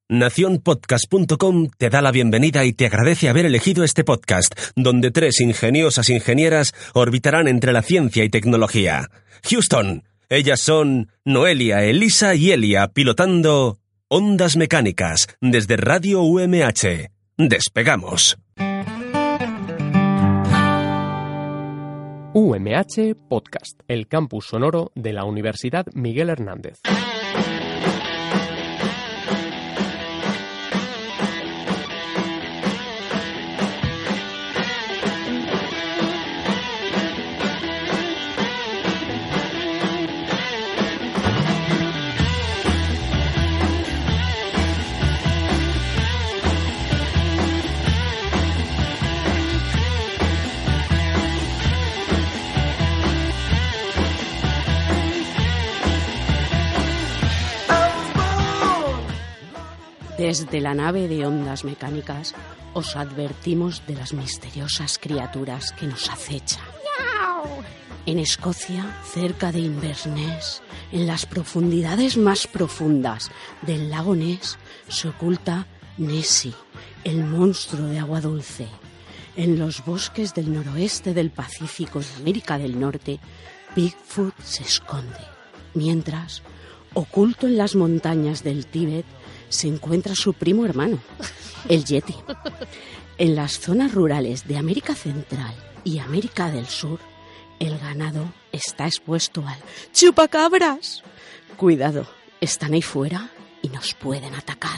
Nacionpodcast.com te da la bienvenida y te agradece haber elegido este podcast, donde 3 ingeniosas ingenieras orbitarán entre la ciencia y tecnología. Houston, ellas son Noelia, Elisa y Elia, pilotando Ondas Mecánicas desde Radio UMH. ¡Despegamos! UMH Podcast, el campus sonoro de la Universidad Miguel Hernández. Desde la nave de Ondas Mecánicas os advertimos de las misteriosas criaturas que nos acechan. En Escocia, cerca de Inverness, en las profundidades más profundas del lago Ness, se oculta Nessie, el monstruo de agua dulce. En los bosques del noroeste del Pacífico en América del Norte, Bigfoot se esconde. Mientras, oculto en las montañas del Tíbet, se encuentra su primo hermano, el Yeti. En las zonas rurales de América Central y América del Sur, el ganado está expuesto al chupacabras. Cuidado, están ahí fuera y nos pueden atacar.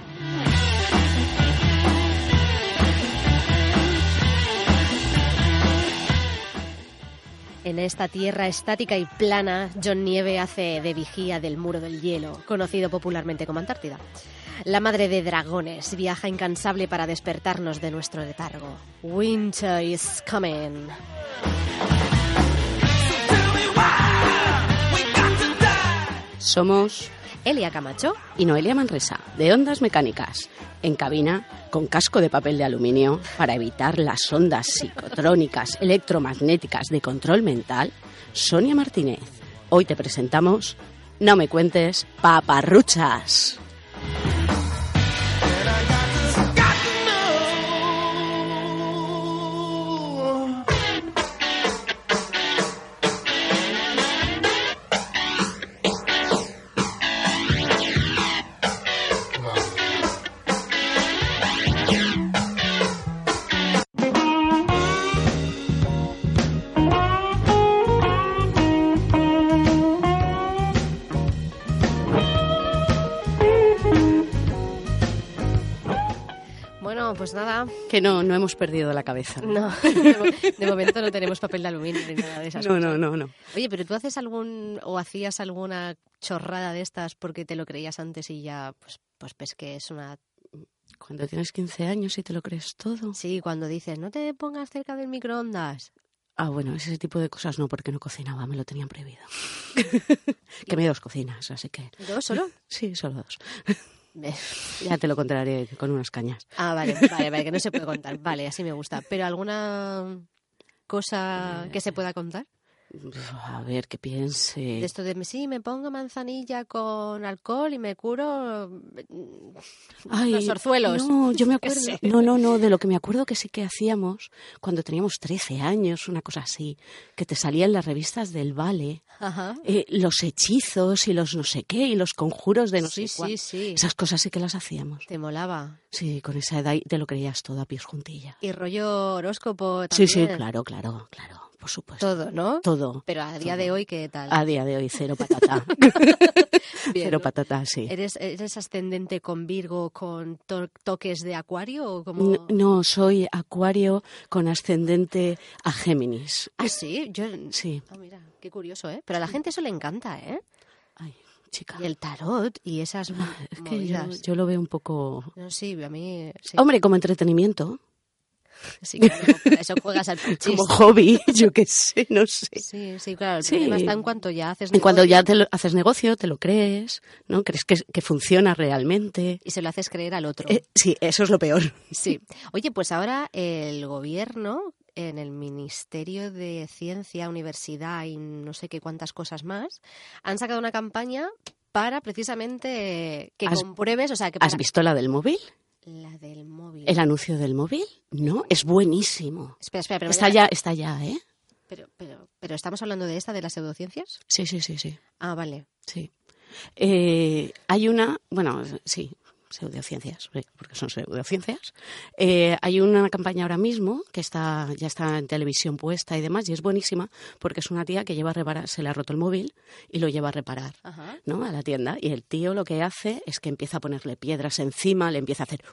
En esta tierra estática y plana, John Nieve hace de vigía del muro del hielo, conocido popularmente como Antártida. La madre de dragones viaja incansable para despertarnos de nuestro letargo. Winter is coming. Somos Elia Camacho y Noelia Manresa, de Ondas Mecánicas, en cabina con casco de papel de aluminio para evitar las ondas psicotrónicas electromagnéticas de control mental, Sonia Martínez. Hoy te presentamos No me cuentes paparruchas. Pues nada. Que no hemos perdido la cabeza. No, de momento no tenemos papel de aluminio ni nada de esas cosas. No. Oye, pero tú hacías alguna chorrada de estas porque te lo creías antes y ya, pues ves que es una... Cuando tienes 15 años y te lo crees todo. Sí, cuando dices, no te pongas cerca del microondas. Ah, bueno, ese tipo de cosas no, porque no cocinaba, me lo tenían prohibido. Que me hay 2 cocinas, así que... 2 solo? Sí, solo 2. Ya te lo contaré con unas cañas. Ah, vale, que no se puede contar. Vale, así me gusta. ¿Pero alguna cosa que se pueda contar? A ver, que piense. De esto de, sí, me pongo manzanilla con alcohol y me curo los orzuelos. No, yo me acuerdo. No, de lo que me acuerdo que sí que hacíamos cuando teníamos 13 años, una cosa así, que te salían las revistas del Vale, los hechizos y los no sé qué, y los conjuros de no sé cuál. Sí. Esas cosas sí que las hacíamos. ¿Te molaba? Sí, con esa edad te lo creías todo a pies juntillas. ¿Y rollo horóscopo también? Sí, claro. Por supuesto. Todo, ¿no? Todo. Pero a día de hoy, ¿qué tal? A día de hoy, cero patata. Bien, cero ¿no? patata, sí. ¿Eres ascendente con Virgo con toques de Acuario o como...? No, soy Acuario con ascendente a Géminis. ¿Ah, sí? Sí. Ah, mira, qué curioso, ¿eh? Pero a la gente eso le encanta, ¿eh? Ay, chica. Y el tarot y esas Es que movidas. yo lo veo un poco... No, sí, a mí... Sí. Hombre, como entretenimiento. Sí, claro, para eso juegas al parchís. Como hobby, yo qué sé, no sé. Sí, claro. El Sí. problema está en cuanto ya haces En negocio. cuando ya haces negocio, te lo crees, ¿no? Crees que funciona realmente. Y se lo haces creer al otro. Sí, eso es lo peor. Sí. Oye, pues ahora el gobierno, en el Ministerio de Ciencia, Universidad y no sé qué cuántas cosas más, han sacado una campaña para precisamente que compruebes, o sea, que ¿Has visto la del móvil? La del móvil. ¿El anuncio del móvil? No, es buenísimo. Espera, pero está ya, ¿eh? Pero ¿estamos hablando de esta, de las pseudociencias? Sí. Ah, vale. Sí. Hay una, bueno, sí, pseudociencias, porque son pseudociencias. Hay una campaña ahora mismo que ya está en televisión puesta y demás, y es buenísima porque es una tía que lleva a reparar, se le ha roto el móvil y lo lleva a reparar, ¿no? A la tienda. Y el tío lo que hace es que empieza a ponerle piedras encima, le empieza a hacer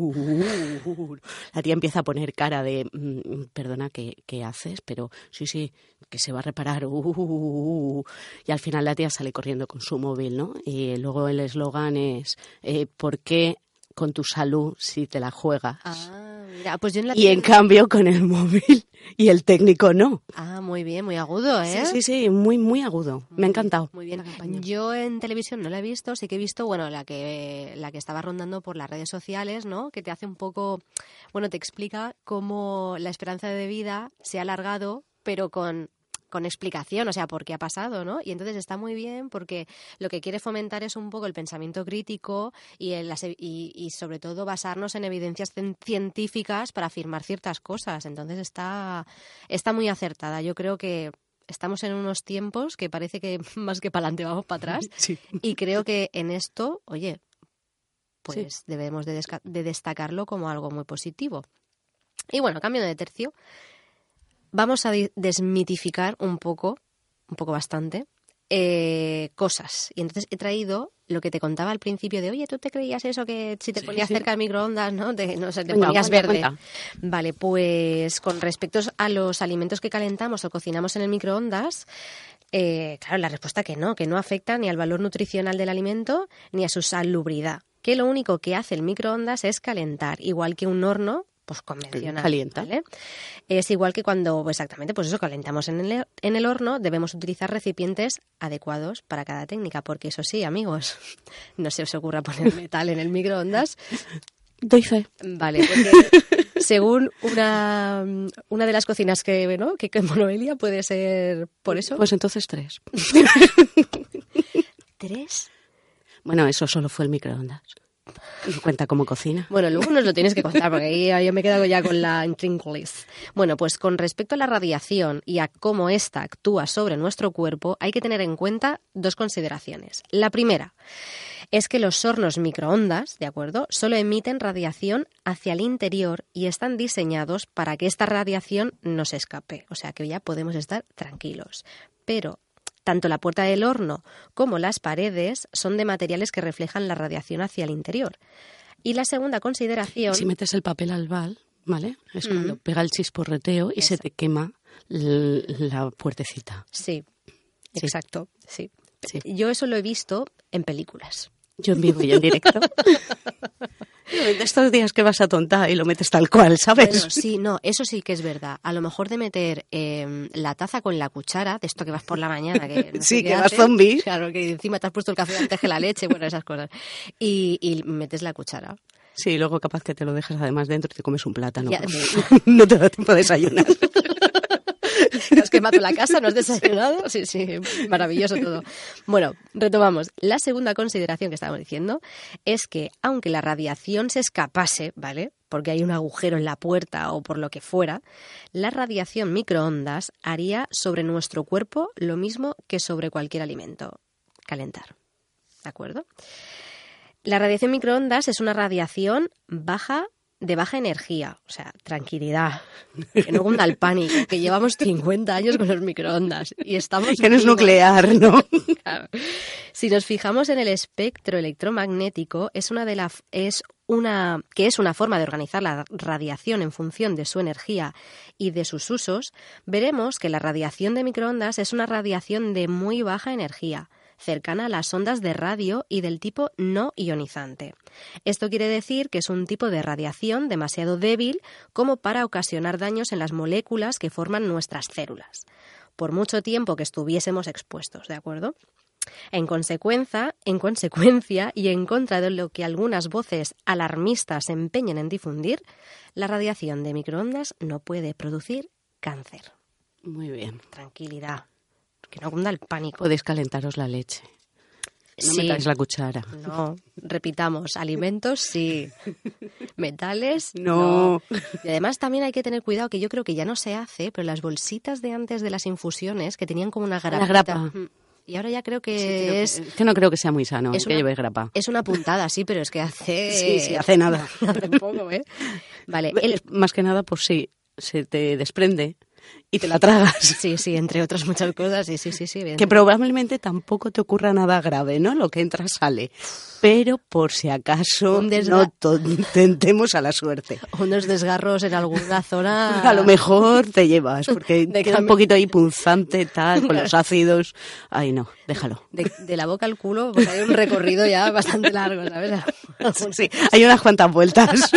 La tía empieza a poner cara de perdona, ¿qué haces? Pero sí, que se va a reparar. Y al final la tía sale corriendo con su móvil, ¿no? Y luego el eslogan es ¿por qué con tu salud si te la juegas? Mira, pues yo en cambio con el móvil y el técnico no. Muy bien, muy agudo, ¿eh? Sí, muy agudo. Me ha encantado. Muy bien. Yo en televisión no la he visto, sí que he visto, bueno, la que estaba rondando por las redes sociales, ¿no? Que te hace un poco, bueno, te explica cómo la esperanza de vida se ha alargado, pero con explicación, o sea, por qué ha pasado, ¿no? Y entonces está muy bien porque lo que quiere fomentar es un poco el pensamiento crítico y sobre todo basarnos en evidencias científicas para afirmar ciertas cosas. Entonces está muy acertada. Yo creo que estamos en unos tiempos que parece que más que para adelante vamos para atrás. Sí. Y creo que en esto, oye, pues debemos de destacarlo como algo muy positivo. Y bueno, cambio de tercio. Vamos a desmitificar un poco bastante, cosas. Y entonces he traído lo que te contaba al principio de, oye, ¿tú te creías eso que si te ponías cerca del microondas, no te ponías verde? Cuenta. Vale, pues con respecto a los alimentos que calentamos o cocinamos en el microondas, claro, la respuesta que no afecta ni al valor nutricional del alimento ni a su salubridad. Que lo único que hace el microondas es calentar, igual que un horno pues convencional. Calienta. ¿Vale? Es igual que cuando, exactamente, pues eso, calentamos en el horno, debemos utilizar recipientes adecuados para cada técnica, porque eso sí, amigos, no se os ocurra poner metal en el microondas. Doy fe. Vale, porque según una de las cocinas que Noelia puede ser por eso. Pues entonces 3. ¿3? Bueno, eso solo fue el microondas. ¿Y cuenta cómo cocina? Bueno, luego nos lo tienes que contar porque ahí yo me he quedado ya con la intríngulis. Bueno, pues con respecto a la radiación y a cómo ésta actúa sobre nuestro cuerpo, hay que tener en cuenta 2 consideraciones. La primera es que los hornos microondas, ¿de acuerdo?, solo emiten radiación hacia el interior y están diseñados para que esta radiación no se escape. O sea que ya podemos estar tranquilos. Pero tanto la puerta del horno como las paredes son de materiales que reflejan la radiación hacia el interior. Y la segunda consideración... Si metes el papel albal, ¿vale? Es cuando pega el chisporreteo y se te quema la puertecita. Sí, exacto, sí. Yo eso lo he visto en películas. Yo en vivo y en directo. De estos días que vas a tontar y lo metes tal cual, ¿sabes? Bueno, sí, no, eso sí que es verdad. A lo mejor de meter la taza con la cuchara, de esto que vas por la mañana, que no sí, sé que vas zombie. Claro, que encima te has puesto el café antes que la leche, bueno, esas cosas. Y metes la cuchara. Sí, luego capaz que te lo dejas además dentro y te comes un plátano. No te da tiempo de desayunar. Has quemado la casa, no has desayunado. Sí, maravilloso todo. Bueno, retomamos. La segunda consideración que estábamos diciendo es que aunque la radiación se escapase, ¿vale?, porque hay un agujero en la puerta o por lo que fuera, la radiación microondas haría sobre nuestro cuerpo lo mismo que sobre cualquier alimento: calentar. ¿De acuerdo? La radiación microondas es una radiación de baja energía, o sea, tranquilidad, que no cunda el pánico, que llevamos 50 años con los microondas y estamos... Que no es nuclear, ¿no? Claro. Si nos fijamos en el espectro electromagnético, es una forma de organizar la radiación en función de su energía y de sus usos, veremos que la radiación de microondas es una radiación de muy baja energía, cercana a las ondas de radio y del tipo no ionizante. Esto quiere decir que es un tipo de radiación demasiado débil como para ocasionar daños en las moléculas que forman nuestras células, por mucho tiempo que estuviésemos expuestos, ¿de acuerdo? En consecuencia, y en contra de lo que algunas voces alarmistas se empeñen en difundir, la radiación de microondas no puede producir cáncer. Muy bien. Tranquilidad. Que no cunda el pánico. Podéis calentaros la leche. No metáis la cuchara. No, repitamos, alimentos sí, metales No. Y además también hay que tener cuidado, que yo creo que ya no se hace, pero las bolsitas de antes de las infusiones, que tenían como una grapita. La grapa. Y ahora ya creo que Sí, es que no creo que sea muy sano que lleve grapa. Es una puntada, sí, pero es que hace... Sí, hace nada. Hace poco, ¿eh? Vale. Más que nada por si se te desprende y te la tragas. Sí, entre otras muchas cosas, sí. Que probablemente tampoco te ocurra nada grave, ¿no? Lo que entra sale. Pero por si acaso no tentemos a la suerte. Unos desgarros en alguna zona... A lo mejor te llevas, porque queda un poquito ahí punzante, tal, con los ácidos. Ay, no, déjalo. De la boca al culo, pues hay un recorrido ya bastante largo, ¿sabes? Sí, hay unas cuantas vueltas.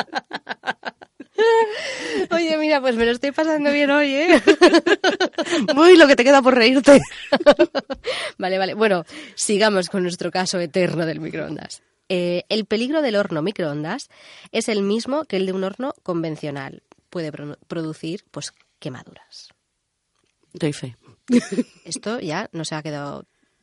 Oye, mira, pues me lo estoy pasando bien hoy, ¿eh? Uy, lo que te queda por reírte. Vale. Bueno, sigamos con nuestro caso eterno del microondas. El peligro del horno microondas es el mismo que el de un horno convencional. Puede producir, pues, quemaduras. Doy fe. Esto ya nos ha quedado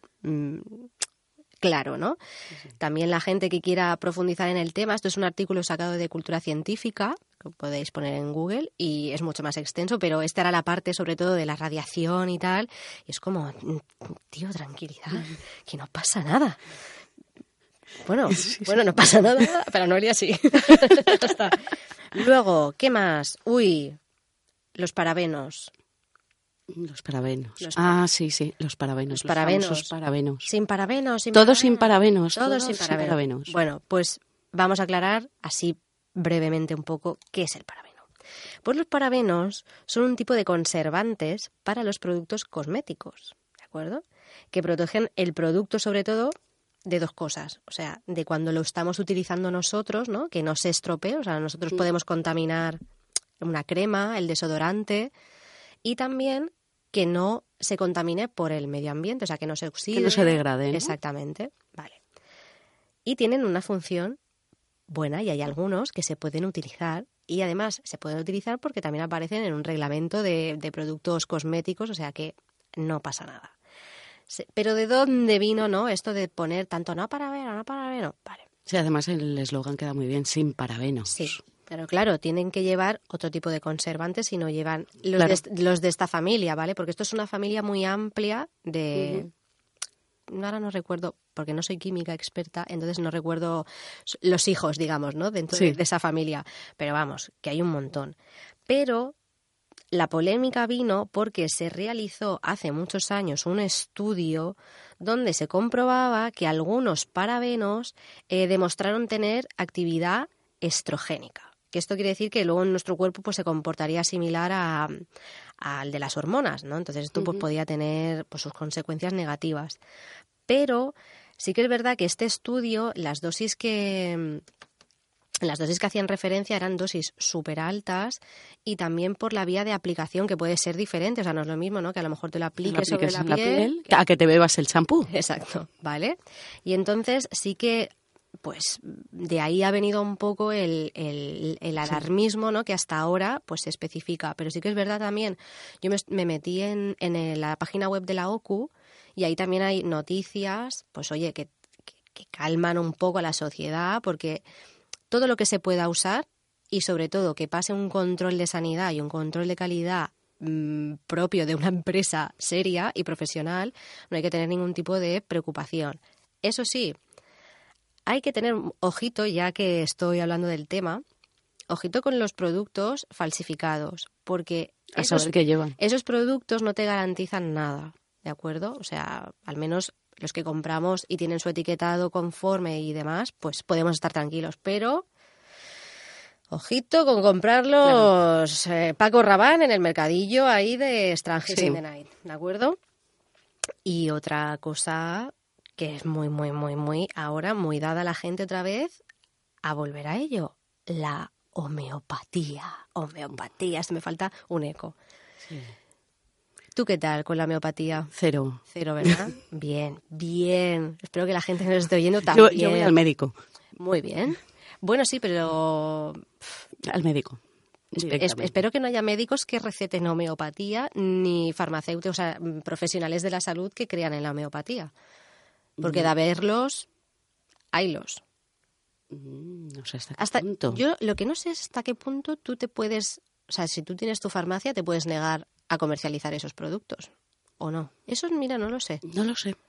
claro, ¿no? Sí. También la gente que quiera profundizar en el tema, esto es un artículo sacado de Cultura Científica, que podéis poner en Google, y es mucho más extenso, pero esta era la parte sobre todo de la radiación y tal, y es como, tío, tranquilidad, que no pasa nada. Bueno, no pasa nada, para Noelia sí. Ya está. Luego, ¿qué más? Los parabenos. Los parabenos. Sí, los parabenos. Los parabenos. Sin parabenos. Todos sin parabenos. Todos sin parabenos. Bueno, pues vamos a aclarar así brevemente un poco qué es el parabeno. Pues los parabenos son un tipo de conservantes para los productos cosméticos, ¿de acuerdo? Que protegen el producto sobre todo de dos cosas, o sea, de cuando lo estamos utilizando nosotros, ¿no? Que no se estropee, o sea, nosotros podemos contaminar una crema, el desodorante, y también que no se contamine por el medio ambiente, o sea, que no se oxide. Que no se degrade, ¿no? Exactamente, vale. Y tienen una función buena, y hay algunos que se pueden utilizar, y además se pueden utilizar porque también aparecen en un reglamento de productos cosméticos, o sea que no pasa nada. Pero ¿de dónde vino, no, esto de poner tanto no parabeno? Vale. Sí, además el eslogan queda muy bien, sin parabenos. Sí. Pero claro, tienen que llevar otro tipo de conservantes si no llevan los de esta familia, ¿vale? Porque esto es una familia muy amplia de... Ahora no recuerdo, porque no soy química experta, entonces no recuerdo los hijos, digamos, ¿no? Dentro de esa familia. Pero vamos, que hay un montón. Pero la polémica vino porque se realizó hace muchos años un estudio donde se comprobaba que algunos parabenos demostraron tener actividad estrogénica. Que esto quiere decir que luego en nuestro cuerpo pues se comportaría similar al de las hormonas, ¿no? Entonces esto pues podía tener pues sus consecuencias negativas. Pero sí que es verdad que este estudio, las dosis que hacían referencia eran dosis súper altas, y también por la vía de aplicación, que puede ser diferente. O sea, no es lo mismo, ¿no? Que a lo mejor te lo apliques sobre la piel. A que te bebas el champú. Exacto, ¿vale? Y entonces sí que pues de ahí ha venido un poco el alarmismo, ¿no? Que hasta ahora pues se especifica. Pero sí que es verdad también, yo me metí en la página web de la OCU, y ahí también hay noticias, pues oye, que calman un poco a la sociedad, porque todo lo que se pueda usar, y sobre todo que pase un control de sanidad y un control de calidad propio de una empresa seria y profesional, no hay que tener ningún tipo de preocupación. Eso sí, hay que tener ojito, ya que estoy hablando del tema, ojito con los productos falsificados, porque esos productos no te garantizan nada, ¿de acuerdo? O sea, al menos los que compramos y tienen su etiquetado conforme y demás, pues podemos estar tranquilos, pero ojito con comprarlos Paco Rabanne en el mercadillo ahí de Strangers in the Night, ¿de acuerdo? Y otra cosa que es muy, muy, muy, muy ahora, muy dada a la gente otra vez a volver a ello, la homeopatía. Esto me falta un eco. Sí. ¿Tú qué tal con la homeopatía? Cero, ¿verdad? Bien. Espero que la gente que nos esté oyendo también. Yo voy al médico. Muy bien. Bueno, sí, pero... Al médico. Espero que no haya médicos que receten homeopatía, ni farmacéuticos, o sea, profesionales de la salud que crean en la homeopatía. Porque de haberlos, haylos. No sé hasta qué punto. Yo lo que no sé es hasta qué punto tú te puedes... O sea, si tú tienes tu farmacia, te puedes negar a comercializar esos productos. ¿O no? Eso, mira, no lo sé. No lo sé.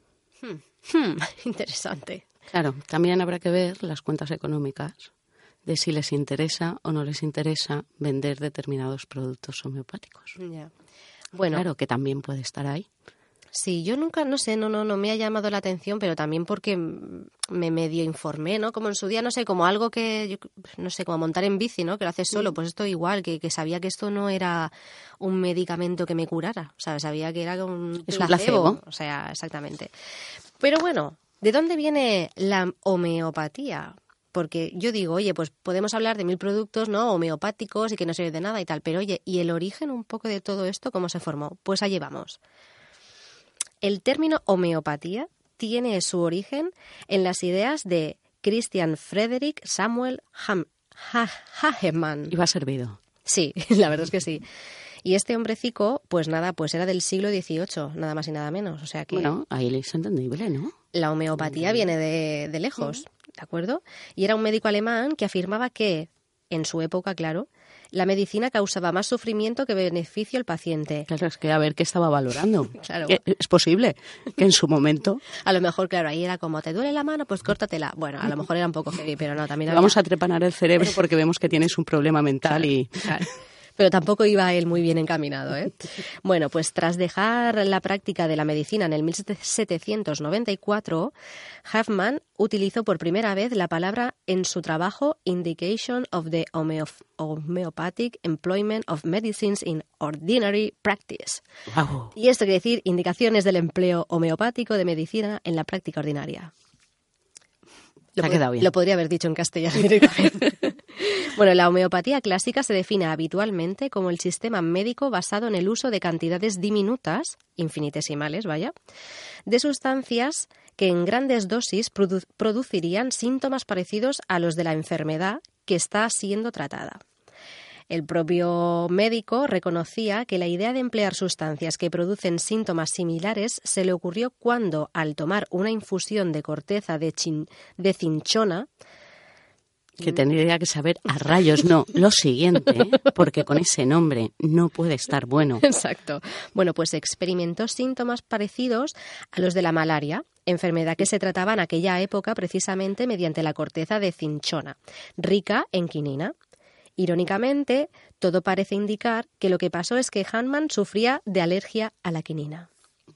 Interesante. Claro, también habrá que ver las cuentas económicas de si les interesa o no les interesa vender determinados productos homeopáticos. Ya. Bueno, claro, que también puede estar ahí. Sí, yo nunca, no sé, no me ha llamado la atención, pero también porque me medio informé, ¿no? Como en su día, no sé, como algo que, no sé, como montar en bici, ¿no? Que lo haces solo, pues esto igual, que sabía que esto no era un medicamento que me curara, o sea, sabía que era un placebo. O sea, exactamente. Pero bueno, ¿de dónde viene la homeopatía? Porque yo digo, oye, pues podemos hablar de 1000 productos, ¿no? Homeopáticos y que no sirven de nada y tal, pero oye, ¿y el origen un poco de todo esto cómo se formó? Pues allí vamos. El término homeopatía tiene su origen en las ideas de Christian Frederick Samuel Hahnemann. Iba servido. Sí, la verdad es que sí. Y este hombrecico, pues nada, pues era del siglo XVIII, nada más y nada menos. O sea que bueno, ahí es entendible, ¿no? La homeopatía viene de lejos, ¿de acuerdo? Y era un médico alemán que afirmaba que, en su época, claro, la medicina causaba más sufrimiento que beneficio al paciente. Claro, es que a ver qué estaba valorando. Claro. Es posible que en su momento... A lo mejor, claro, ahí era como, ¿te duele la mano? Pues córtatela. Bueno, a lo mejor era un poco heavy, pero no, también había... Vamos a trepanar el cerebro porque vemos que tienes un problema mental y... Claro. Pero tampoco iba él muy bien encaminado, ¿eh? Bueno, pues tras dejar la práctica de la medicina en el 1794, Hahnemann utilizó por primera vez la palabra en su trabajo Indication of the Homeopathic Employment of Medicines in Ordinary Practice. Wow. Y esto quiere decir indicaciones del empleo homeopático de medicina en la práctica ordinaria. Ha quedado bien. Lo podría haber dicho en castellano directamente. Bueno, la homeopatía clásica se define habitualmente como el sistema médico basado en el uso de cantidades diminutas, infinitesimales, vaya, de sustancias que en grandes dosis producirían síntomas parecidos a los de la enfermedad que está siendo tratada. El propio médico reconocía que la idea de emplear sustancias que producen síntomas similares se le ocurrió cuando, al tomar una infusión de corteza de cinchona... Que tendría que saber a rayos, no, lo siguiente, porque con ese nombre no puede estar bueno. Exacto. Bueno, pues experimentó síntomas parecidos a los de la malaria, enfermedad que se trataba en aquella época precisamente mediante la corteza de cinchona, rica en quinina. Irónicamente, todo parece indicar que lo que pasó es que Hahnemann sufría de alergia a la quinina.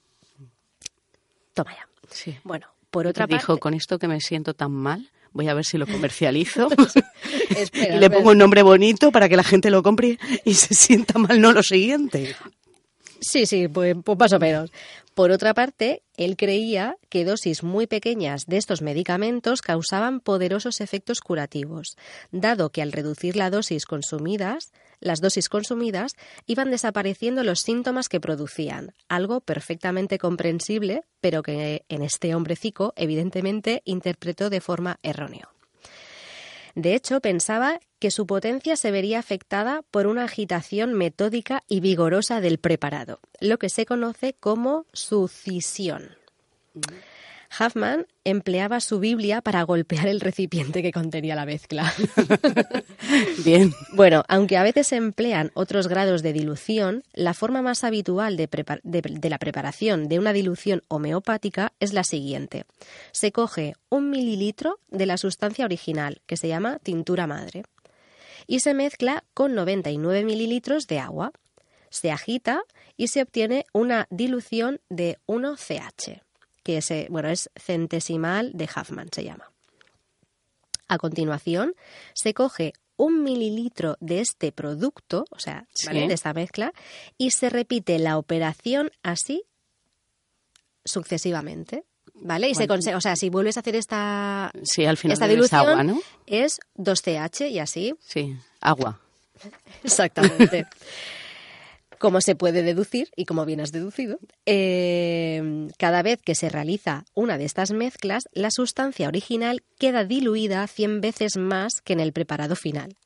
Toma ya. Sí. Bueno, por otra parte... Dijo, con esto que me siento tan mal, voy a ver si lo comercializo Espera, y le pongo un nombre bonito para que la gente lo compre y se sienta mal, no lo siguiente. Sí, pues más o menos. Por otra parte, él creía que dosis muy pequeñas de estos medicamentos causaban poderosos efectos curativos, dado que al reducir las dosis consumidas, iban desapareciendo los síntomas que producían, algo perfectamente comprensible, pero que en este hombrecico evidentemente interpretó de forma errónea. De hecho, pensaba que su potencia se vería afectada por una agitación metódica y vigorosa del preparado, lo que se conoce como sucisión. Hahnemann empleaba su Biblia para golpear el recipiente que contenía la mezcla. Bien. Bueno, aunque a veces se emplean otros grados de dilución, la forma más habitual de la preparación de una dilución homeopática es la siguiente. Se coge 1 mililitro de la sustancia original, que se llama tintura madre, y se mezcla con 99 mililitros de agua. Se agita y se obtiene una dilución de 1CH. Que es centesimal de Hahnemann, se llama. A continuación, se coge 1 mililitro de este producto, o sea, ¿vale?, de esta mezcla, y se repite la operación así sucesivamente, ¿vale? Y bueno, o sea, si vuelves a hacer esta al final esta dilución, agua, ¿no? Es 2CH y así. Sí, agua. Exactamente. Como se puede deducir, y como bien has deducido, cada vez que se realiza una de estas mezclas, la sustancia original queda diluida 100 veces más que en el preparado final.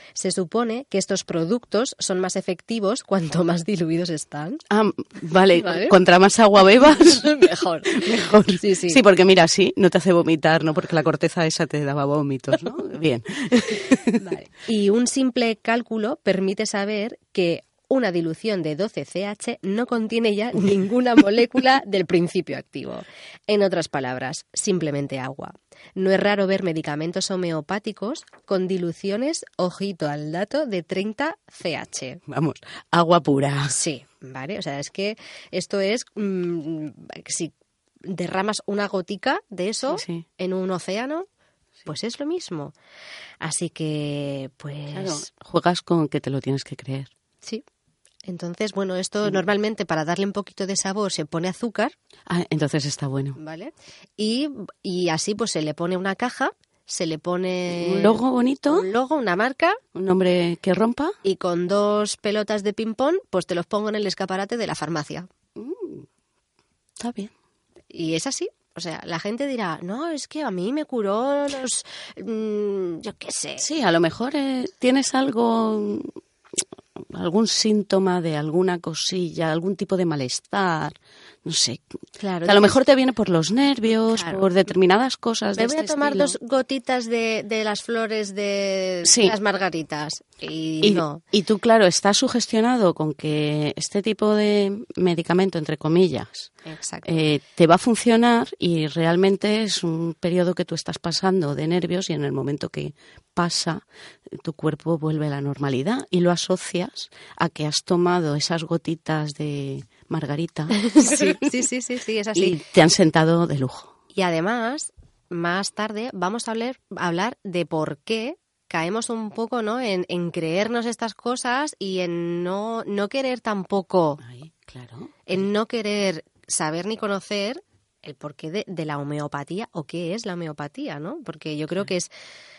Se supone que estos productos son más efectivos cuanto más diluidos están. Ah, vale. Contra más agua bebas, Mejor. Sí, sí. Sí, porque mira, sí, no te hace vomitar, ¿no? Porque la corteza esa te daba vómitos, ¿no? Bien. Vale. Y un simple cálculo permite saber que una dilución de 12CH no contiene ya ninguna molécula del principio activo. En otras palabras, simplemente agua. No es raro ver medicamentos homeopáticos con diluciones, ojito al dato, de 30CH. Vamos, agua pura. Sí, ¿vale? O sea, es que esto es... si derramas una gotica de eso en un océano, pues es lo mismo. Así que, pues... Claro, juegas con que te lo tienes que creer. Sí. Entonces, bueno, esto normalmente para darle un poquito de sabor se pone azúcar. Ah, entonces está bueno. ¿Vale? Y así pues se le pone una caja, se le pone... Un logo bonito. Un logo, una marca. Un nombre que rompa. Y con 2 pelotas de ping-pong, pues te los pongo en el escaparate de la farmacia. Está bien. Y es así. O sea, la gente dirá, no, es que a mí me curó los... yo qué sé. Sí, a lo mejor tienes algún síntoma de alguna cosilla, algún tipo de malestar, no sé. Claro, a lo mejor te viene por los nervios, claro, por determinadas cosas. Me voy a tomar 2 gotitas de las flores de las margaritas. Y no. Y tú, claro, estás sugestionado con que este tipo de medicamento, entre comillas, te va a funcionar y realmente es un periodo que tú estás pasando de nervios y en el momento que pasa, tu cuerpo vuelve a la normalidad y lo asocias a que has tomado esas gotitas de margarita. Sí, es así. Y te han sentado de lujo. Y además, más tarde vamos a hablar de por qué caemos un poco, ¿no?, en creernos estas cosas y en no querer tampoco, en no querer saber ni conocer el porqué de la homeopatía o qué es la homeopatía, ¿no? Porque yo creo que es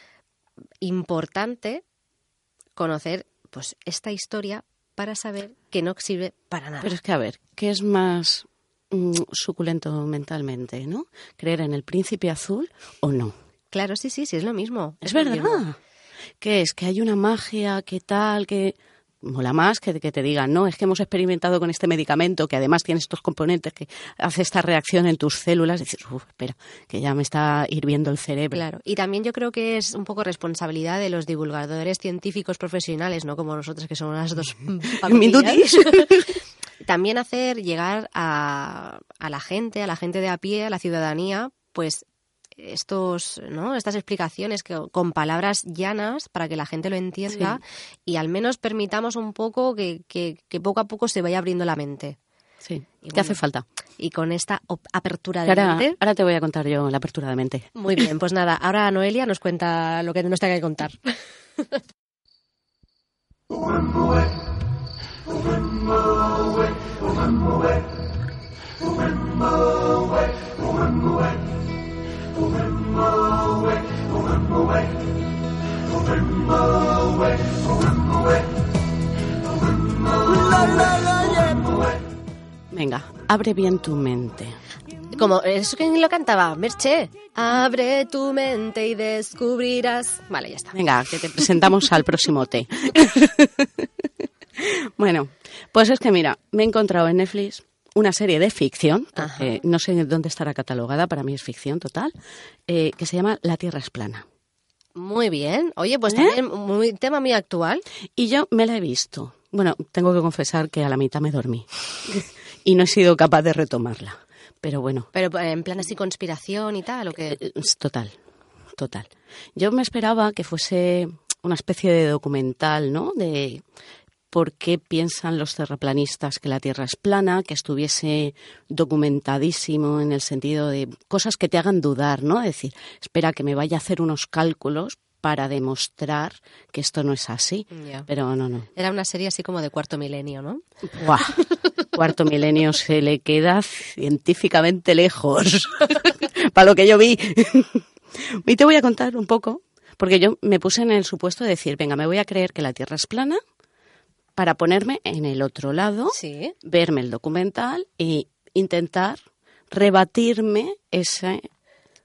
importante conocer pues esta historia para saber que no sirve para nada. Pero es que, a ver, ¿qué es más suculento mentalmente, no? ¿Creer en el príncipe azul o no? Claro, sí, es lo mismo. Es verdad. Mismo. ¿Qué es? Que hay una magia, que tal, que... Mola más que te digan, no, es que hemos experimentado con este medicamento que además tiene estos componentes que hace esta reacción en tus células. Y dices, espera, que ya me está hirviendo el cerebro. Claro, y también yo creo que es un poco responsabilidad de los divulgadores científicos profesionales, no como nosotros que somos las 2 minutis. También hacer llegar a la gente de a pie, a la ciudadanía, pues estas explicaciones con palabras llanas para que la gente lo entienda y al menos permitamos un poco que poco a poco se vaya abriendo la mente. Sí, ¿qué hace falta? Y con esta apertura de mente... Ahora te voy a contar yo la apertura de mente. Muy bien, pues nada, ahora Noelia nos cuenta lo que nos tenga que contar. Venga, abre bien tu mente. Como eso que lo cantaba, Merche. Abre tu mente y descubrirás. Vale, ya está. Venga, que te presentamos al próximo té. Bueno, pues es que mira, me he encontrado en Netflix una serie de ficción, porque no sé dónde estará catalogada, para mí es ficción total, que se llama La Tierra es plana. Muy bien. Oye, pues también tema muy actual. Y yo me la he visto. Bueno, tengo que confesar que a la mitad me dormí y no he sido capaz de retomarla. Pero bueno. Pero en plan así conspiración y tal, ¿o qué? Total. Yo me esperaba que fuese una especie de documental, ¿no? De por qué piensan los terraplanistas que la Tierra es plana, que estuviese documentadísimo en el sentido de cosas que te hagan dudar, ¿no? Es decir, espera que me vaya a hacer unos cálculos para demostrar que esto no es así. Yeah. Pero no. Era una serie así como de Cuarto Milenio, ¿no? ¡Buah! Cuarto Milenio se le queda científicamente lejos, para lo que yo vi. Y te voy a contar un poco, porque yo me puse en el supuesto de decir, venga, me voy a creer que la Tierra es plana, para ponerme en el otro lado, verme el documental e intentar rebatirme ese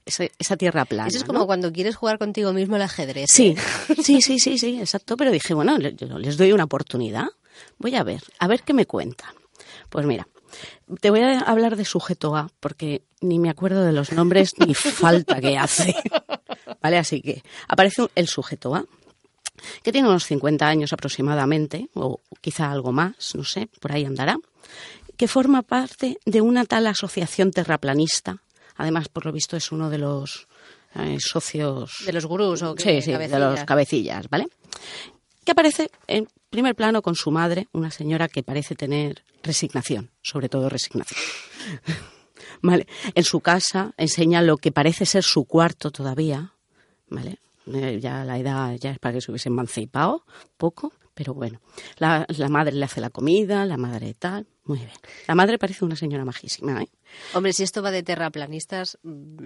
esa tierra plana. Eso es como, ¿no?, cuando quieres jugar contigo mismo el ajedrez. Sí, sí, exacto. Pero dije, bueno, yo les doy una oportunidad. Voy a ver qué me cuentan. Pues mira, te voy a hablar de sujeto A, porque ni me acuerdo de los nombres ni falta que hace. ¿Vale? Así que aparece el sujeto A, que tiene unos 50 años aproximadamente, o quizá algo más, no sé, por ahí andará, que forma parte de una tal asociación terraplanista. Además, por lo visto, es uno de los socios... ¿De los gurús o qué? Sí, de los cabecillas, ¿vale? Que aparece en primer plano con su madre, una señora que parece tener resignación, sobre todo resignación. ¿Vale? En su casa enseña lo que parece ser su cuarto todavía, ¿vale? Ya la edad ya es para que se hubiese emancipado, poco, pero bueno. La madre le hace la comida, la madre tal, muy bien. La madre parece una señora majísima, ¿eh? Hombre, si esto va de terraplanistas,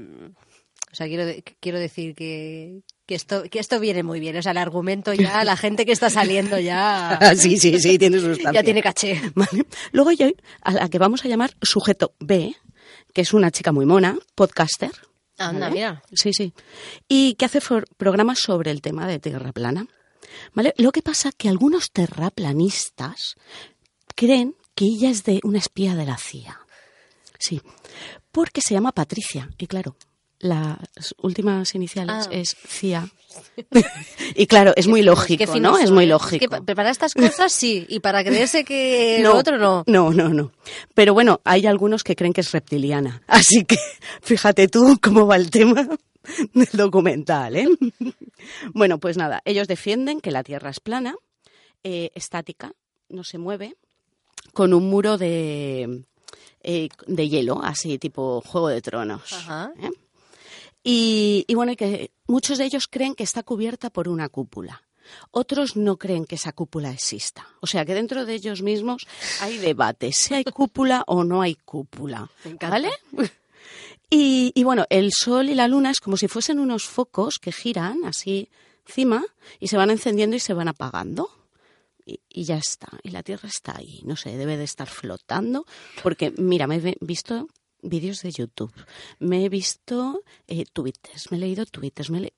o sea, quiero decir que esto viene muy bien. O sea, el argumento ya, la gente que está saliendo ya... Sí, tiene sustancia. Ya tiene caché. Vale. Luego hay a la que vamos a llamar sujeto B, que es una chica muy mona, podcaster. Anda, ¿vale? mira. Sí. Y que hace programas sobre el tema de tierra plana. ¿Vale? Lo que pasa es que algunos terraplanistas creen que ella es de una espía de la CIA. Sí, porque se llama Patricia. Y claro, las últimas iniciales es CIA. Y claro, es muy lógico, ¿no? Es muy lógico. Es que para estas cosas sí, y para creerse que lo otro no. No. Pero bueno, hay algunos que creen que es reptiliana. Así que fíjate tú cómo va el tema del documental, ¿eh? Bueno, pues nada, ellos defienden que la Tierra es plana, estática, no se mueve, con un muro de hielo, así tipo Juego de Tronos. Ajá. ¿Eh? Y bueno, y que muchos de ellos creen que está cubierta por una cúpula. Otros no creen que esa cúpula exista. O sea, que dentro de ellos mismos hay debate, si hay cúpula o no hay cúpula. Me encanta. ¿Vale? Y bueno, el Sol y la Luna es como si fuesen unos focos que giran así encima y se van encendiendo y se van apagando. Y ya está. Y la Tierra está ahí. No sé, debe de estar flotando. Porque, mira, me he visto vídeos de YouTube, me he visto twitters, me he leído twitters, no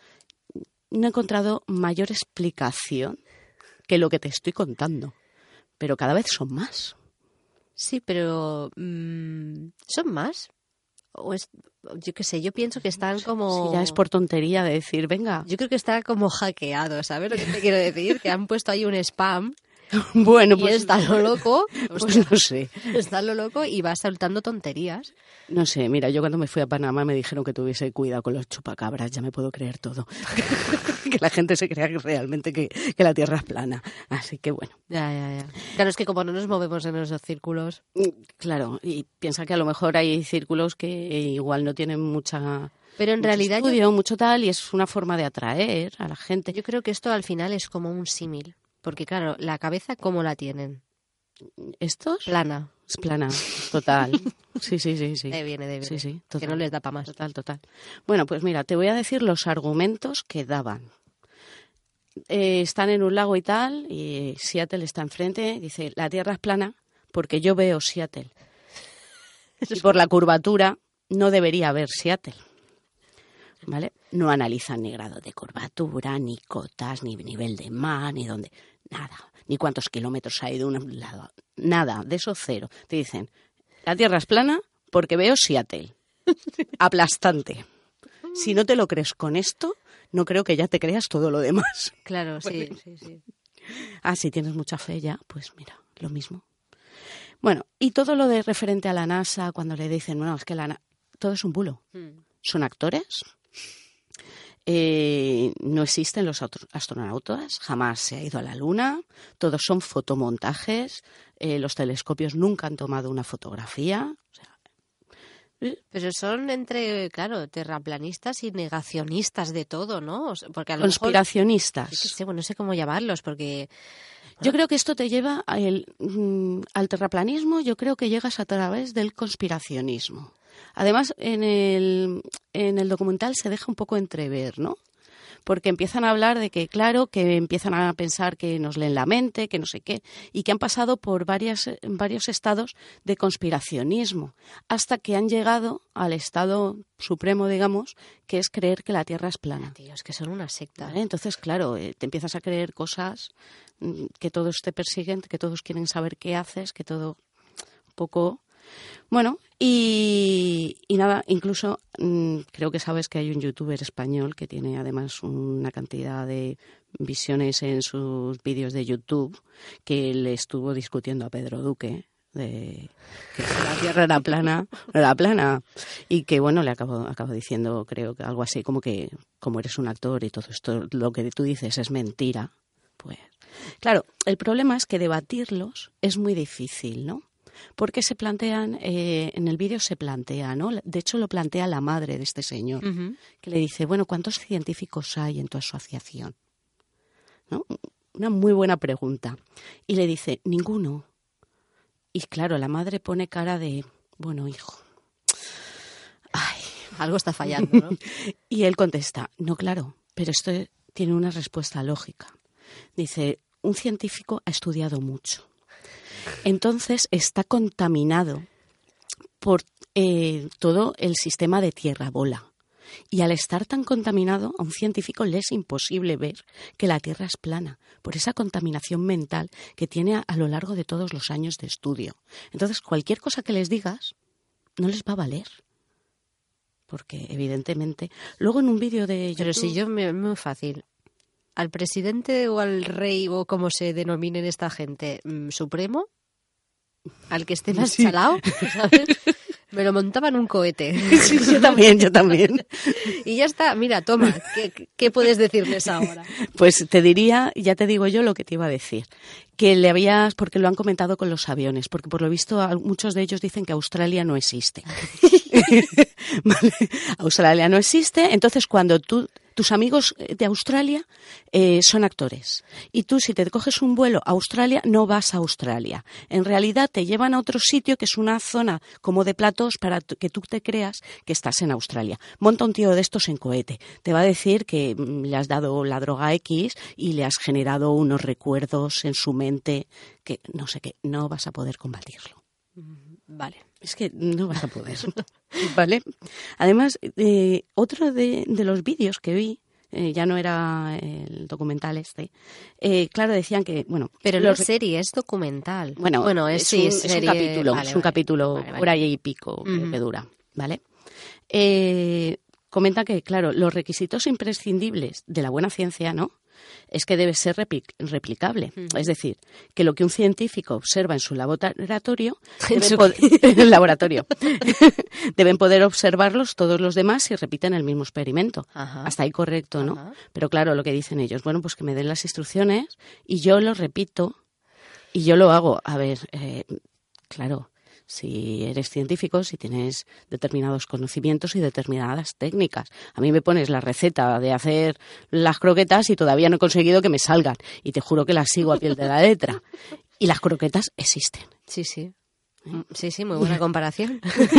he encontrado mayor explicación que lo que te estoy contando. Pero cada vez son más. Sí, pero ¿son más? O es, yo qué sé, yo pienso que están como... Sí, ya es por tontería de decir, venga. Yo creo que está como hackeado, ¿sabes lo que te quiero decir? Que han puesto ahí un spam. Bueno, y pues está lo loco. Pues no sé. Está lo loco y va soltando tonterías. No sé, mira, yo cuando me fui a Panamá me dijeron que tuviese cuidado con los chupacabras, ya me puedo creer todo. Que la gente se crea que realmente que la Tierra es plana. Así que bueno. Ya. Claro, es que como no nos movemos en esos círculos... Claro, y piensa que a lo mejor hay círculos que igual no tienen mucha... Pero en realidad estudio, mucho tal, y es una forma de atraer a la gente. Yo creo que esto al final es como un símil. Porque claro, la cabeza, ¿cómo la tienen? ¿Estos? Plana. Es plana, total. Sí. Viene. Sí, total. Que no les da para más. Total. Bueno, pues mira, te voy a decir los argumentos que daban. Están en un lago y tal, y Seattle está enfrente. Dice, la Tierra es plana porque yo veo Seattle. Y por la curvatura no debería haber Seattle. ¿Vale? No analizan ni grado de curvatura, ni cotas, ni nivel de mar, ni dónde. Nada. Ni cuántos kilómetros hay de un lado. Nada. De eso cero. Te dicen, la Tierra es plana porque veo Seattle. Aplastante. Si no te lo crees con esto, no creo que ya te creas todo lo demás. Claro, sí. Si tienes mucha fe ya, pues mira, lo mismo. Bueno, y todo lo de referente a la NASA, cuando le dicen, bueno, es que todo es un bulo. Son actores. No existen los astronautas, jamás se ha ido a la Luna, todos son fotomontajes, los telescopios nunca han tomado una fotografía. O sea, pero son entre, claro, terraplanistas y negacionistas de todo, ¿no? O sea, porque a lo conspiracionistas. Mejor, no sé cómo llamarlos, porque... Yo creo que esto te lleva al terraplanismo, yo creo que llegas a través del conspiracionismo. Además, en el documental se deja un poco entrever, ¿no? porque empiezan a hablar de que, claro, que empiezan a pensar que nos leen la mente, que no sé qué, y que han pasado por varios estados de conspiracionismo, hasta que han llegado al estado supremo, digamos, que es creer que la Tierra es plana. Tío, es que son una secta. ¿Vale? Entonces, claro, te empiezas a creer cosas, que todos te persiguen, que todos quieren saber qué haces, que todo un poco... Bueno, y nada, incluso creo que sabes que hay un youtuber español que tiene además una cantidad de visiones en sus vídeos de YouTube, que le estuvo discutiendo a Pedro Duque de que si la Tierra era plana, no era plana, y que bueno, le acabo diciendo, creo que algo así como que como eres un actor y todo esto, lo que tú dices es mentira. Pues claro, el problema es que debatirlos es muy difícil, ¿no? Porque se plantean, en el vídeo se plantea, ¿no? De hecho, lo plantea la madre de este señor, que le dice, bueno, ¿cuántos científicos hay en tu asociación? ¿No? Una muy buena pregunta. Y le dice, ninguno. Y claro, la madre pone cara de, bueno, hijo, ay, algo está fallando, ¿no? Y él contesta, no, claro, pero esto tiene una respuesta lógica. Dice, un científico ha estudiado mucho. Entonces está contaminado por todo el sistema de tierra-bola. Y al estar tan contaminado, a un científico le es imposible ver que la Tierra es plana, por esa contaminación mental que tiene a lo largo de todos los años de estudio. Entonces, cualquier cosa que les digas no les va a valer. Porque, evidentemente... Luego, en un vídeo de YouTube... Pero si yo, muy fácil... Al presidente o al rey o como se denominen esta gente, supremo, al que esté más chalao, ¿sabes? Me lo montaba en un cohete. Sí, yo también. Y ya está, mira, toma, ¿qué puedes decirles ahora? Pues te diría, ya te digo yo lo que te iba a decir, que le habías, porque lo han comentado con los aviones, porque por lo visto muchos de ellos dicen que Australia no existe. ¿Vale? Australia no existe, entonces cuando tus amigos de Australia son actores. Y tú, si te coges un vuelo a Australia, no vas a Australia. En realidad te llevan a otro sitio que es una zona como de platós para que tú te creas que estás en Australia. Monta un tío de estos en cohete. Te va a decir que le has dado la droga X y le has generado unos recuerdos en su mente que no sé qué. No vas a poder combatirlo. Vale. Es que no vas a poder, ¿vale? Además, otro de los vídeos que vi, ya no era el documental claro, decían que, bueno... Pero la serie es documental. Bueno, es un capítulo, vale, es un capítulo por ahí y pico que dura, ¿vale? Comenta que, claro, los requisitos imprescindibles de la buena ciencia, ¿no?, es que debe ser replicable. Es decir, que lo que un científico observa en su laboratorio, deben poder observarlos todos los demás si repiten el mismo experimento. Ajá. Hasta ahí correcto, ¿no? Ajá. Pero claro, lo que dicen ellos, bueno, pues que me den las instrucciones y yo lo repito y yo lo hago. A ver, claro, si eres científico, si tienes determinados conocimientos y determinadas técnicas. A mí me pones la receta de hacer las croquetas y todavía no he conseguido que me salgan. Y te juro que las sigo a piel de la letra. Y las croquetas existen. Sí, sí. Sí, sí, muy buena comparación.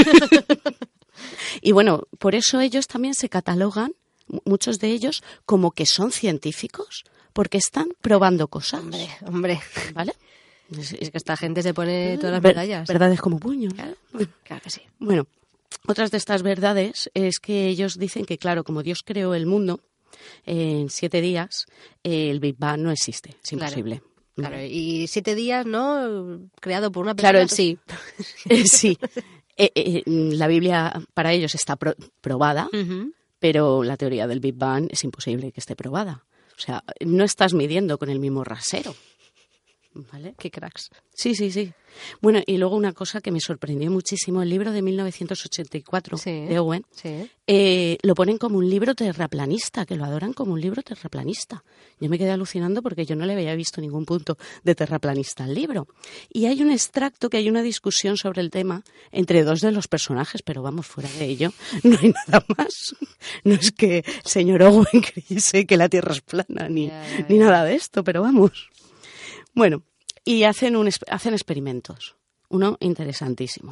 Y bueno, por eso ellos también se catalogan, muchos de ellos, como que son científicos, porque están probando cosas. Hombre. ¿Vale? Es que esta gente se pone todas las medallas. Verdades como puños. Claro que sí. Bueno, otras de estas verdades es que ellos dicen que, claro, como Dios creó el mundo en 7 días, el Big Bang no existe. Es imposible. Claro, y 7 días, ¿no? Creado por una persona. Claro, sí. Sí. La Biblia para ellos está probada, pero la teoría del Big Bang es imposible que esté probada. O sea, no estás midiendo con el mismo rasero. ¿Vale? Qué cracks. Sí, sí, sí. Bueno, y luego una cosa que me sorprendió muchísimo, el libro de 1984 de Owen, lo ponen como un libro terraplanista, que lo adoran como un libro terraplanista. Yo me quedé alucinando porque yo no le había visto ningún punto de terraplanista al libro. Y hay un extracto que hay una discusión sobre el tema entre 2 de los personajes, pero vamos, fuera de ello, no hay nada más. No es que el señor Owen creyese que la Tierra es plana, ni nada de esto, pero vamos. Bueno, y hacen experimentos. Uno interesantísimo.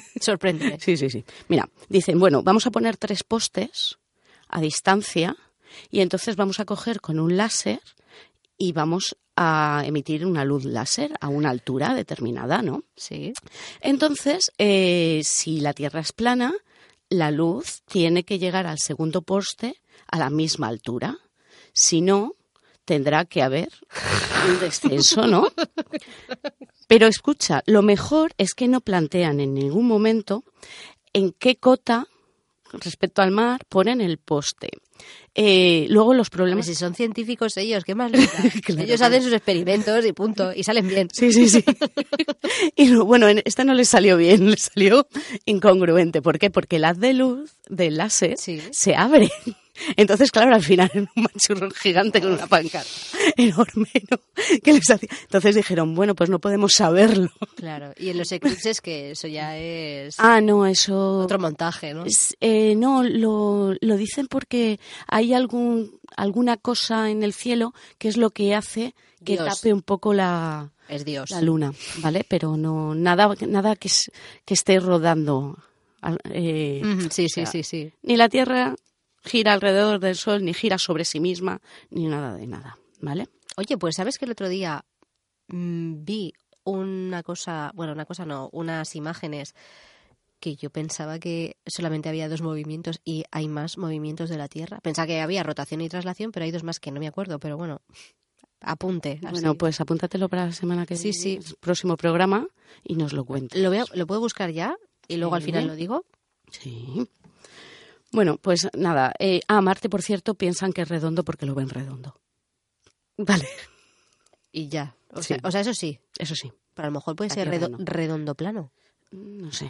Sorprende. Sí, sí, sí. Mira, dicen, bueno, vamos a poner 3 postes a distancia Y entonces vamos a coger con un láser y vamos a emitir una luz láser a una altura determinada, ¿no? Sí. Entonces, si la Tierra es plana, la luz tiene que llegar al segundo poste a la misma altura. Si no, tendrá que haber un descenso, ¿no? Pero escucha, lo mejor es que no plantean en ningún momento en qué cota respecto al mar ponen el poste. Luego los problemas... Si son científicos ellos, ¿qué más les da? Claro, ellos hacen sus experimentos y punto, y salen bien. Sí. Y bueno, esta no les salió bien, les salió incongruente. ¿Por qué? Porque el haz de luz del láser se abre. Entonces, claro, al final era un machurrón gigante con una pancarta enorme, ¿no? Que les hacía. Entonces dijeron, bueno, pues no podemos saberlo. Claro, y en los eclipses que eso ya es... Ah, no, eso... Otro montaje, ¿no? No, lo dicen porque hay alguna cosa en el cielo que es lo que hace que Dios. tape un poco la Es Dios. luna, ¿vale? Pero no nada que esté rodando. Sí. Ni la Tierra gira alrededor del Sol, ni gira sobre sí misma, ni nada de nada, ¿vale? Oye, pues ¿sabes que el otro día vi unas imágenes que yo pensaba que solamente había 2 movimientos y hay más movimientos de la Tierra? Pensaba que había rotación y traslación, pero hay 2 más que no me acuerdo, pero bueno, apunte. Así. Bueno, pues apúntatelo para la semana que viene, el próximo programa, y nos lo cuentas. ¿Lo puedo buscar ya? Y luego al final lo digo. Sí. Bueno, pues nada. A Marte, por cierto, piensan que es redondo porque lo ven redondo. Vale. Y ya. O Sí. sea, eso sí. Eso sí. Pero a lo mejor puede La ser Tierra no. redondo plano. No sé,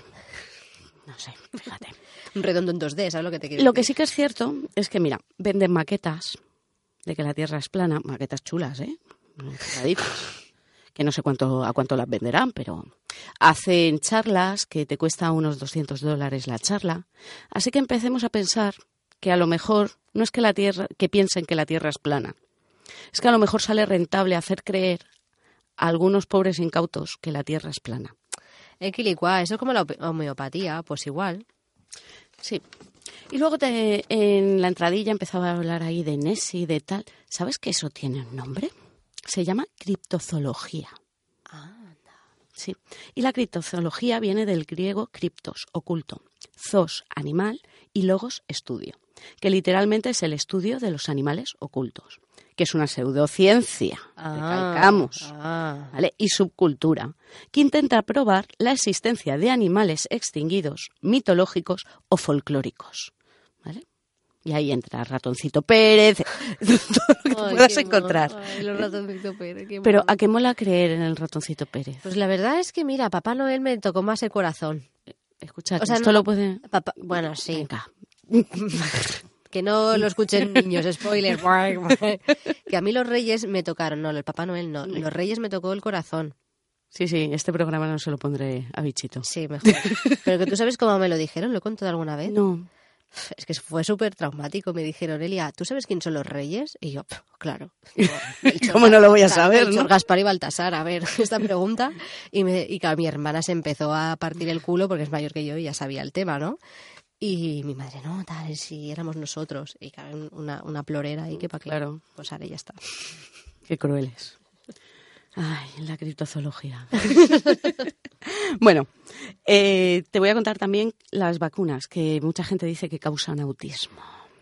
fíjate. Redondo en 2D, ¿sabes lo que te quiero Lo que decir? sí que es cierto es que, mira, venden maquetas de que la Tierra es plana, maquetas chulas, Peladitas, que no sé a cuánto las venderán, pero hacen charlas que te cuesta unos $200 la charla. Así que empecemos a pensar que a lo mejor no es que piensen que la Tierra es plana. Es que a lo mejor sale rentable hacer creer a algunos pobres incautos que la Tierra es plana. Equilicua, eso es como la homeopatía, pues igual. Sí. Y luego en la entradilla empezaba a hablar ahí de Nessie, de tal. ¿Sabes que eso tiene un nombre? Se llama criptozoología. Sí. Y la criptozoología viene del griego criptos, oculto, zoos, animal, y logos, estudio, que literalmente es el estudio de los animales ocultos, que es una pseudociencia, recalcamos, ¿vale? Y subcultura, que intenta probar la existencia de animales extinguidos, mitológicos o folclóricos, ¿vale? Y ahí entra Ratoncito Pérez, todo lo que te puedas encontrar. Los Ratoncito Pérez, qué Pero mono. ¿a qué mola creer en el Ratoncito Pérez? Pues la verdad es que, mira, Papá Noel me tocó más el corazón. Escucha, o sea, esto no- lo puede... Bueno, sí. Venga. Que no lo escuchen niños, spoiler. Que a mí los Reyes me tocaron, no, el Papá Noel no. Los Reyes me tocó el corazón. Sí, este programa no se lo pondré a Bichito. Sí, mejor. Pero que tú sabes cómo me lo dijeron, ¿lo he contado alguna vez? No. Es que fue súper traumático. Me dijeron, Elia, ¿tú sabes quién son los Reyes? Y yo, claro. Digo, Melchor, ¿Cómo no lo voy a saber, Melchor, no? Gaspar y Baltasar, a ver, esta pregunta. Y claro, mi hermana se empezó a partir el culo porque es mayor que yo y ya sabía el tema, ¿no? Y mi madre, no, tal, si éramos nosotros. Y claro, una plorera ahí que para qué. Claro. Pues ahora ya está. Qué crueles. Ay, la criptozoología. Bueno, te voy a contar también las vacunas, que mucha gente dice que causan autismo.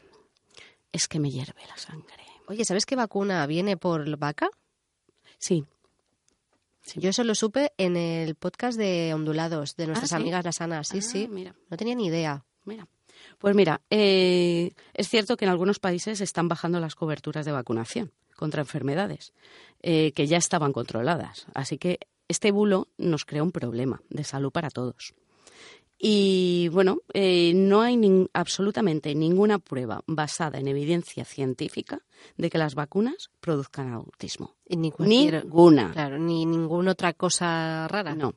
Es que me hierve la sangre. Oye, ¿sabes qué vacuna viene por vaca? Sí. Yo eso lo supe en el podcast de Ondulados, de nuestras ¿sí? amigas las Anas. Sí, sí. Mira. No tenía ni idea. Pues mira, es cierto que en algunos países están bajando las coberturas de vacunación contra enfermedades que ya estaban controladas. Así que este bulo nos crea un problema de salud para todos. Y bueno, no hay absolutamente ninguna prueba basada en evidencia científica de que las vacunas produzcan autismo. Y ni cualquier- Ninguna. Claro, ni ninguna otra cosa rara. No.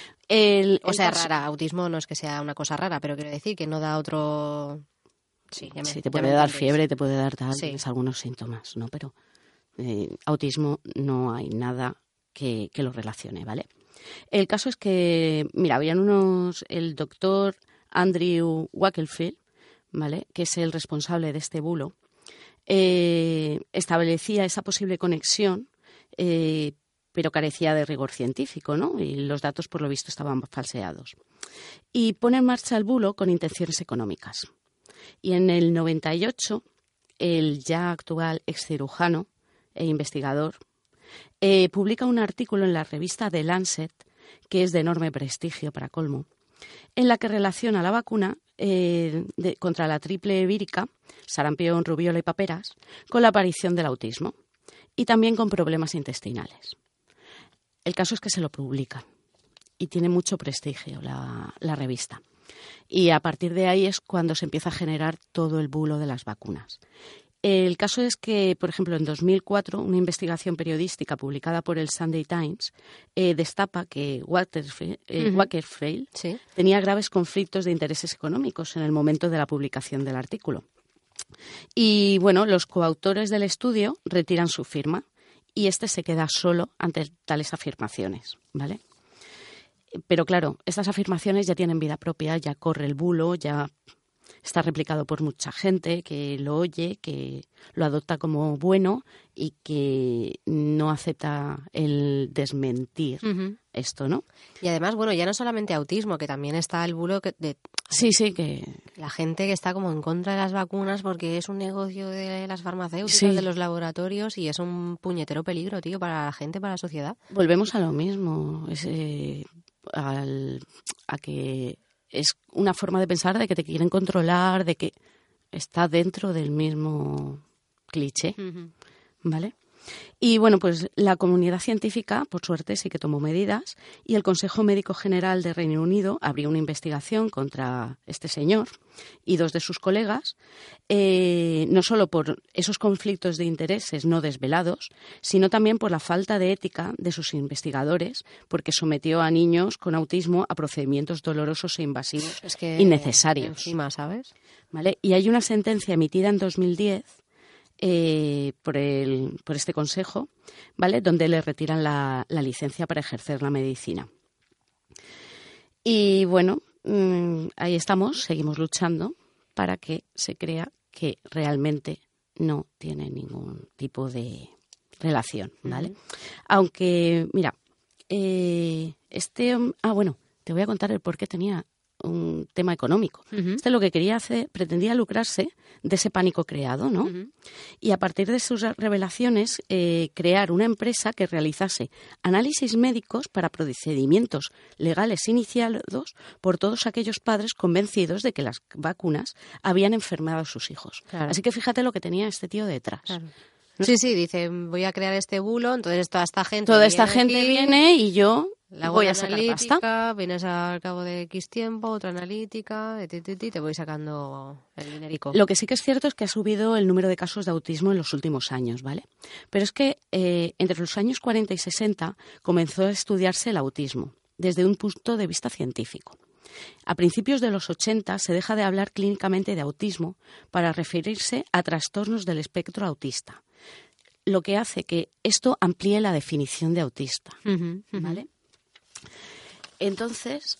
O sea, rara. Autismo no es que sea una cosa rara, pero quiero decir que no da otro... Sí, Sí, te puede dar fiebre, te puede dar tal, Sí. tienes algunos síntomas, ¿no? Pero autismo no hay nada que lo relacione, ¿vale? El caso es que, mira, el doctor Andrew Wakefield, ¿vale?, que es el responsable de este bulo, establecía esa posible conexión, pero carecía de rigor científico, ¿no? Y los datos, por lo visto, estaban falseados. Y pone en marcha el bulo con intenciones económicas. Y en el 98, el ya actual excirujano e investigador publica un artículo en la revista The Lancet, que es de enorme prestigio para colmo, en la que relaciona la vacuna contra la triple vírica, sarampión, rubiola y paperas, con la aparición del autismo y también con problemas intestinales. El caso es que se lo publican y tiene mucho prestigio la revista. Y a partir de ahí es cuando se empieza a generar todo el bulo de las vacunas. El caso es que, por ejemplo, en 2004, una investigación periodística publicada por el Sunday Times destapa que Wakefield Sí. tenía graves conflictos de intereses económicos en el momento de la publicación del artículo. Y, bueno, los coautores del estudio retiran su firma y este se queda solo ante tales afirmaciones, ¿vale? Pero, claro, estas afirmaciones ya tienen vida propia, ya corre el bulo, ya está replicado por mucha gente que lo oye, que lo adopta como bueno y que no acepta el desmentir esto, ¿no? Y además, bueno, ya no solamente autismo, que también está el bulo de Sí, que... la gente que está como en contra de las vacunas porque es un negocio de las farmacéuticas, Sí. de los laboratorios, y es un puñetero peligro, tío, para la gente, para la sociedad. Volvemos a lo mismo, a que es una forma de pensar de que te quieren controlar, de que está dentro del mismo cliché, ¿vale? Y bueno, pues la comunidad científica, por suerte, sí que tomó medidas y el Consejo Médico General de Reino Unido abrió una investigación contra este señor y dos de sus colegas, no solo por esos conflictos de intereses no desvelados, sino también por la falta de ética de sus investigadores, porque sometió a niños con autismo a procedimientos dolorosos e invasivos Es que innecesarios. encima, ¿sabes? ¿Vale? Y hay una sentencia emitida en 2010 por este consejo, ¿vale?, donde le retiran la licencia para ejercer la medicina. Y bueno, ahí estamos, seguimos luchando para que se crea que realmente no tiene ningún tipo de relación, ¿vale? Aunque, mira, bueno, te voy a contar el por qué tenía un tema económico. Lo que quería hacer, pretendía lucrarse de ese pánico creado, ¿no? Y a partir de sus revelaciones, crear una empresa que realizase análisis médicos para procedimientos legales iniciados por todos aquellos padres convencidos de que las vacunas habían enfermado a sus hijos. Claro. Así que fíjate lo que tenía este tío detrás. Claro. Sí, dice, voy a crear este bulo, entonces toda esta gente viene y yo voy a sacar analítica, pasta. Vienes al cabo de X tiempo, otra analítica, te voy sacando el dinerico. Lo que sí que es cierto es que ha subido el número de casos de autismo en los últimos años, ¿vale? Pero es que entre los años 40 y 60 comenzó a estudiarse el autismo desde un punto de vista científico. A principios de los 80 se deja de hablar clínicamente de autismo para referirse a trastornos del espectro autista, lo que hace que esto amplíe la definición de autista, ¿vale? Entonces,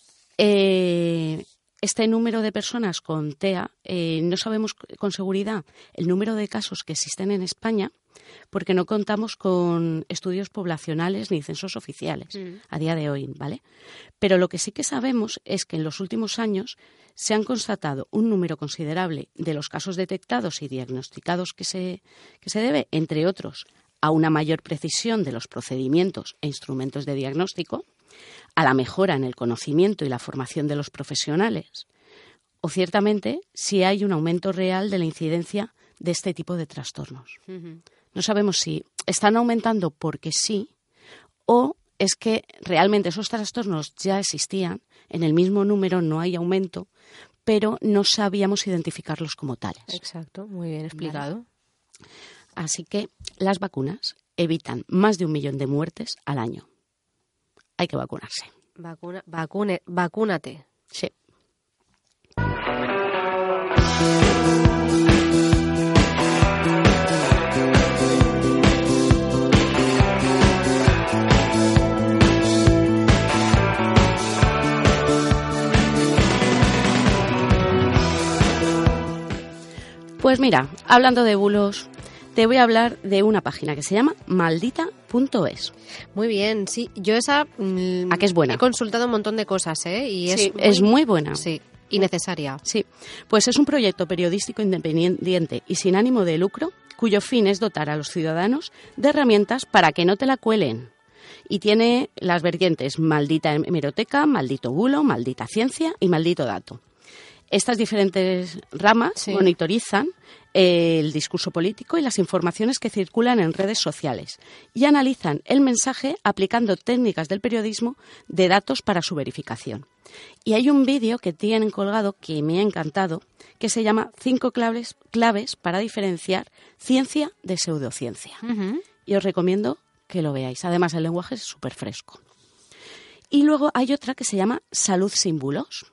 este número de personas con TEA, no sabemos con seguridad el número de casos que existen en España porque no contamos con estudios poblacionales ni censos oficiales a día de hoy, ¿vale? Pero lo que sí que sabemos es que en los últimos años se han constatado un número considerable de los casos detectados y diagnosticados que se debe, entre otros, a una mayor precisión de los procedimientos e instrumentos de diagnóstico, a la mejora en el conocimiento y la formación de los profesionales, o ciertamente si hay un aumento real de la incidencia de este tipo de trastornos. No sabemos si están aumentando porque sí o es que realmente esos trastornos ya existían, en el mismo número no hay aumento, pero no sabíamos identificarlos como tales. Exacto, muy bien explicado. ¿Vale? Así que las vacunas evitan más de 1 millón de muertes al año. Hay que vacunarse. Vacúnate. Sí. Pues mira, hablando de bulos, te voy a hablar de una página que se llama maldita.es. Muy bien, sí. Yo esa... ¿A qué es buena? He consultado un montón de cosas, ¿eh? Y es muy buena. Sí, y necesaria. Sí, pues es un proyecto periodístico independiente y sin ánimo de lucro, cuyo fin es dotar a los ciudadanos de herramientas para que no te la cuelen. Y tiene las vertientes maldita hemeroteca, maldito bulo, maldita ciencia y maldito dato. Estas diferentes ramas monitorizan el discurso político y las informaciones que circulan en redes sociales y analizan el mensaje aplicando técnicas del periodismo de datos para su verificación. Y hay un vídeo que tienen colgado que me ha encantado, que se llama 5 claves para diferenciar ciencia de pseudociencia. Y os recomiendo que lo veáis. Además, el lenguaje es súper fresco. Y luego hay otra que se llama Salud sin bulos.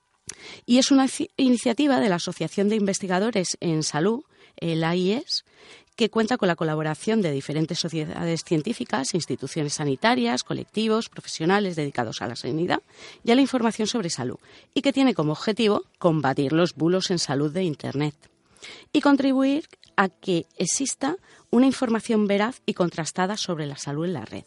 Y es una iniciativa de la Asociación de Investigadores en Salud, el AIES, que cuenta con la colaboración de diferentes sociedades científicas, instituciones sanitarias, colectivos, profesionales dedicados a la sanidad y a la información sobre salud, y que tiene como objetivo combatir los bulos en salud de Internet y contribuir a que exista una información veraz y contrastada sobre la salud en la red.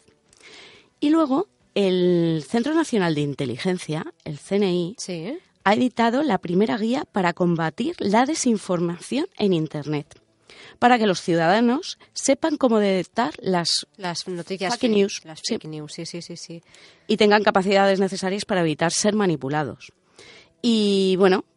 Y luego, el Centro Nacional de Inteligencia, el CNI, ha editado la primera guía para combatir la desinformación en Internet, para que los ciudadanos sepan cómo detectar las noticias fake news, las fake news, sí. Y tengan capacidades necesarias para evitar ser manipulados. Y bueno,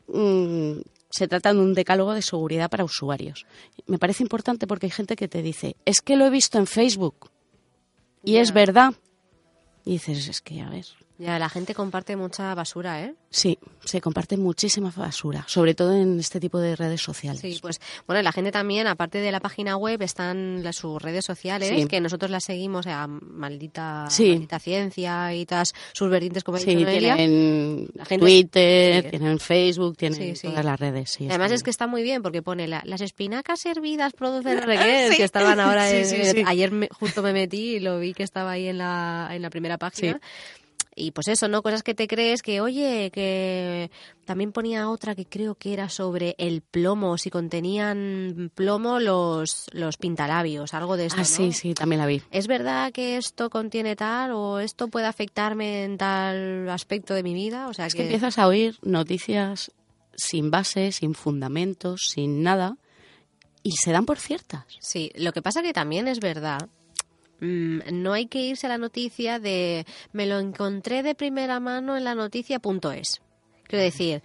se trata de un decálogo de seguridad para usuarios. Me parece importante porque hay gente que te dice, es que lo he visto en Facebook y es verdad. Y dices, es que a ver... Ya, la gente comparte mucha basura, ¿eh? Sí, se comparte muchísima basura, sobre todo en este tipo de redes sociales. Sí, pues bueno, la gente también, aparte de la página web, están sus redes sociales, que nosotros las seguimos, maldita ciencia y todas sus vertientes, como ha dicho Noelia. Tienen Twitter, tienen Facebook, tienen todas las redes. Sí, además es que está muy bien porque pone las espinacas hervidas producen regués, que estaban ahora... Ayer justo me metí y lo vi que estaba ahí en la primera página. Sí. Y pues eso, ¿no? Cosas que te crees que, oye, que también ponía otra que creo que era sobre el plomo, si contenían plomo los pintalabios, algo de esto, ¿no? Sí, también la vi. ¿Es verdad que esto contiene tal o esto puede afectarme en tal aspecto de mi vida? O sea, es que empiezas a oír noticias sin base, sin fundamentos, sin nada, y se dan por ciertas. Sí, lo que pasa que también es verdad... no hay que irse a la noticia de me lo encontré de primera mano en la noticia.es. Quiero decir,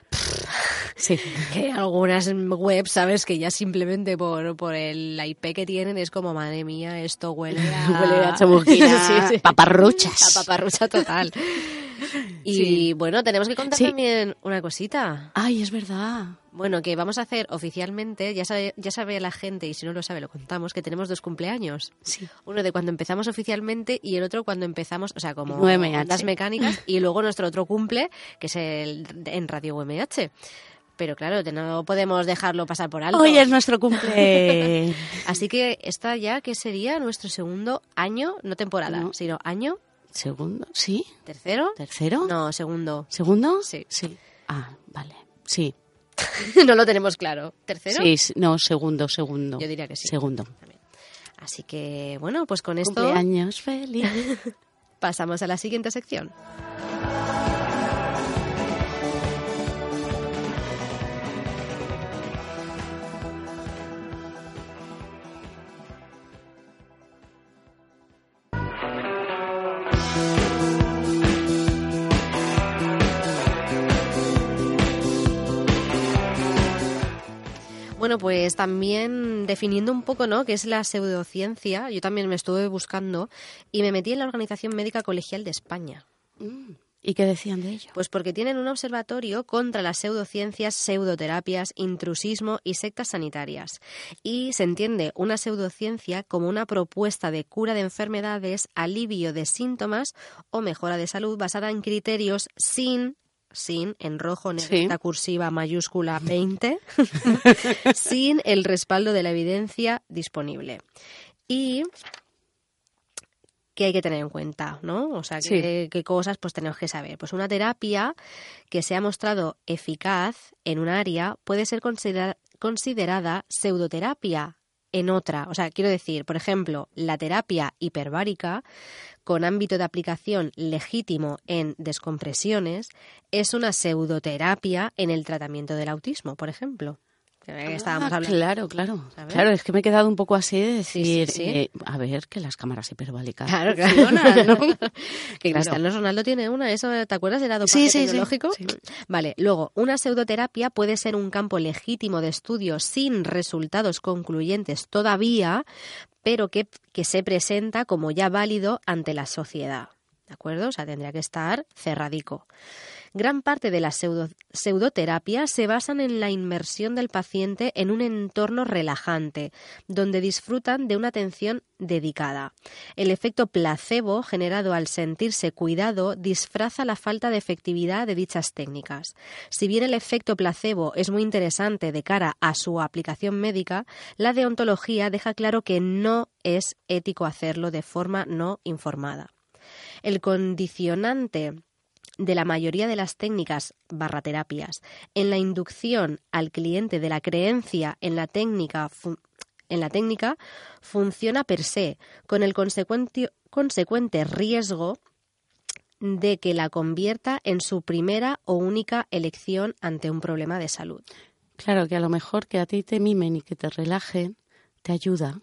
que algunas webs, sabes, que ya simplemente por el IP que tienen es como, madre mía, esto huele a chamuquina, paparruchas. A paparrucha total. Y bueno, tenemos que contar también una cosita. Ay, es verdad. Bueno, que vamos a hacer oficialmente, ya sabe la gente, y si no lo sabe lo contamos, que tenemos 2 cumpleaños. Sí. Uno de cuando empezamos oficialmente y el otro cuando empezamos, o sea, como UMH. Ondas Mecánicas, y luego nuestro otro cumple, que es en Radio UMH. Pero claro, no podemos dejarlo pasar por alto. Hoy es nuestro cumple. Así que esta ya que sería nuestro segundo año, no temporada, sino año. ¿Segundo? ¿Sí? ¿Tercero? ¿Tercero? No, segundo. ¿Segundo? Sí. Ah, vale. Sí. No lo tenemos claro. ¿Tercero? Sí, no, segundo. Yo diría que sí. Segundo. También. Así que, bueno, pues con esto... Cumpleaños feliz. Pasamos a la siguiente sección. Bueno, pues también definiendo un poco, ¿no?, qué es la pseudociencia, yo también me estuve buscando y me metí en la Organización Médica Colegial de España. ¿Y qué decían de ello? Pues porque tienen un observatorio contra las pseudociencias, pseudoterapias, intrusismo y sectas sanitarias. Y se entiende una pseudociencia como una propuesta de cura de enfermedades, alivio de síntomas o mejora de salud basada en criterios sin, en rojo, negrita, cursiva, mayúscula, 20, sin el respaldo de la evidencia disponible. Y que hay que tener en cuenta, ¿no? O sea, qué cosas pues tenemos que saber. Pues una terapia que se ha mostrado eficaz en un área puede ser considerada pseudoterapia en otra. O sea, quiero decir, por ejemplo, la terapia hiperbárica, con ámbito de aplicación legítimo en descompresiones, es una pseudoterapia en el tratamiento del autismo, por ejemplo. Estábamos hablando. Claro. ¿Sabes? Claro, es que me he quedado un poco así de decir, Sí. a ver, que las cámaras hiperbálicas Claro. funcionan, ¿no? Que Claro. Cristiano Ronaldo tiene una, ¿eso te acuerdas? ¿Era Sí. dopaje tecnológico? Sí. Vale, luego, una pseudoterapia puede ser un campo legítimo de estudio sin resultados concluyentes todavía, pero que se presenta como ya válido ante la sociedad. ¿De acuerdo? O sea, tendría que estar cerradico. Gran parte de las pseudoterapias se basan en la inmersión del paciente en un entorno relajante, donde disfrutan de una atención dedicada. El efecto placebo generado al sentirse cuidado disfraza la falta de efectividad de dichas técnicas. Si bien el efecto placebo es muy interesante de cara a su aplicación médica, la deontología deja claro que no es ético hacerlo de forma no informada. El condicionante de la mayoría de las técnicas /terapias en la inducción al cliente de la creencia en la técnica funciona per se, con el consecuente riesgo de que la convierta en su primera o única elección ante un problema de salud. Claro, que a lo mejor que a ti te mimen y que te relajen te ayuda.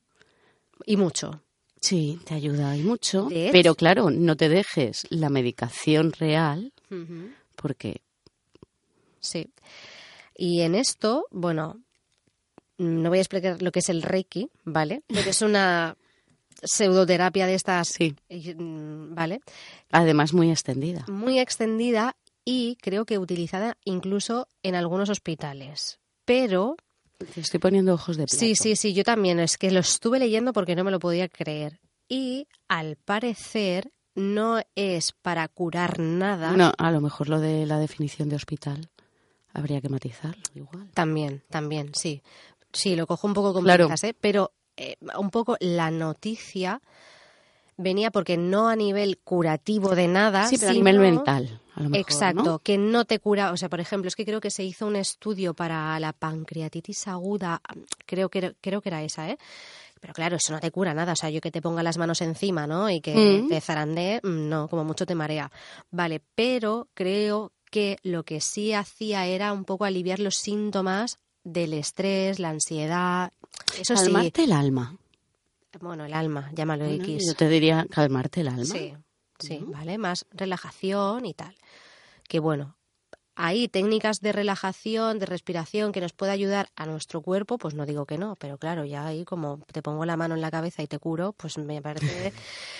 Y mucho. Sí, te ayuda y mucho, De hecho. pero claro, no te dejes la medicación real porque... Sí. Y en esto, bueno, no voy a explicar lo que es el Reiki, ¿vale? Pero es una pseudoterapia de estas, Sí. ¿vale? Además muy extendida. Muy extendida y creo que utilizada incluso en algunos hospitales. Pero Te estoy poniendo ojos de plato. sí, yo también. Es que lo estuve leyendo porque no me lo podía creer. Y al parecer no es para curar nada. No, a lo mejor lo de la definición de hospital habría que matizarlo igual. También, sí. Sí, lo cojo un poco con Claro. pinzas, pero un poco la noticia venía porque no a nivel curativo de nada, Sí, pero a sino- nivel mental, a lo mejor, Exacto, ¿no? que no te cura. O sea, por ejemplo, es que creo que se hizo un estudio para la pancreatitis aguda, creo que era esa, ¿eh? Pero claro, eso no te cura nada. O sea, yo que te ponga las manos encima, ¿no? Y que te zarandee, no, como mucho te marea. Vale, pero creo que lo que sí hacía era un poco aliviar los síntomas del estrés, la ansiedad. Eso Calmarte el alma. sí. Bueno, el alma, llámalo Bueno, X. yo te diría calmarte el alma. Sí, ¿vale? Más relajación y tal. Que bueno, hay técnicas de relajación, de respiración que nos puede ayudar a nuestro cuerpo, pues no digo que no, pero claro, ya ahí como te pongo la mano en la cabeza y te curo, pues me parece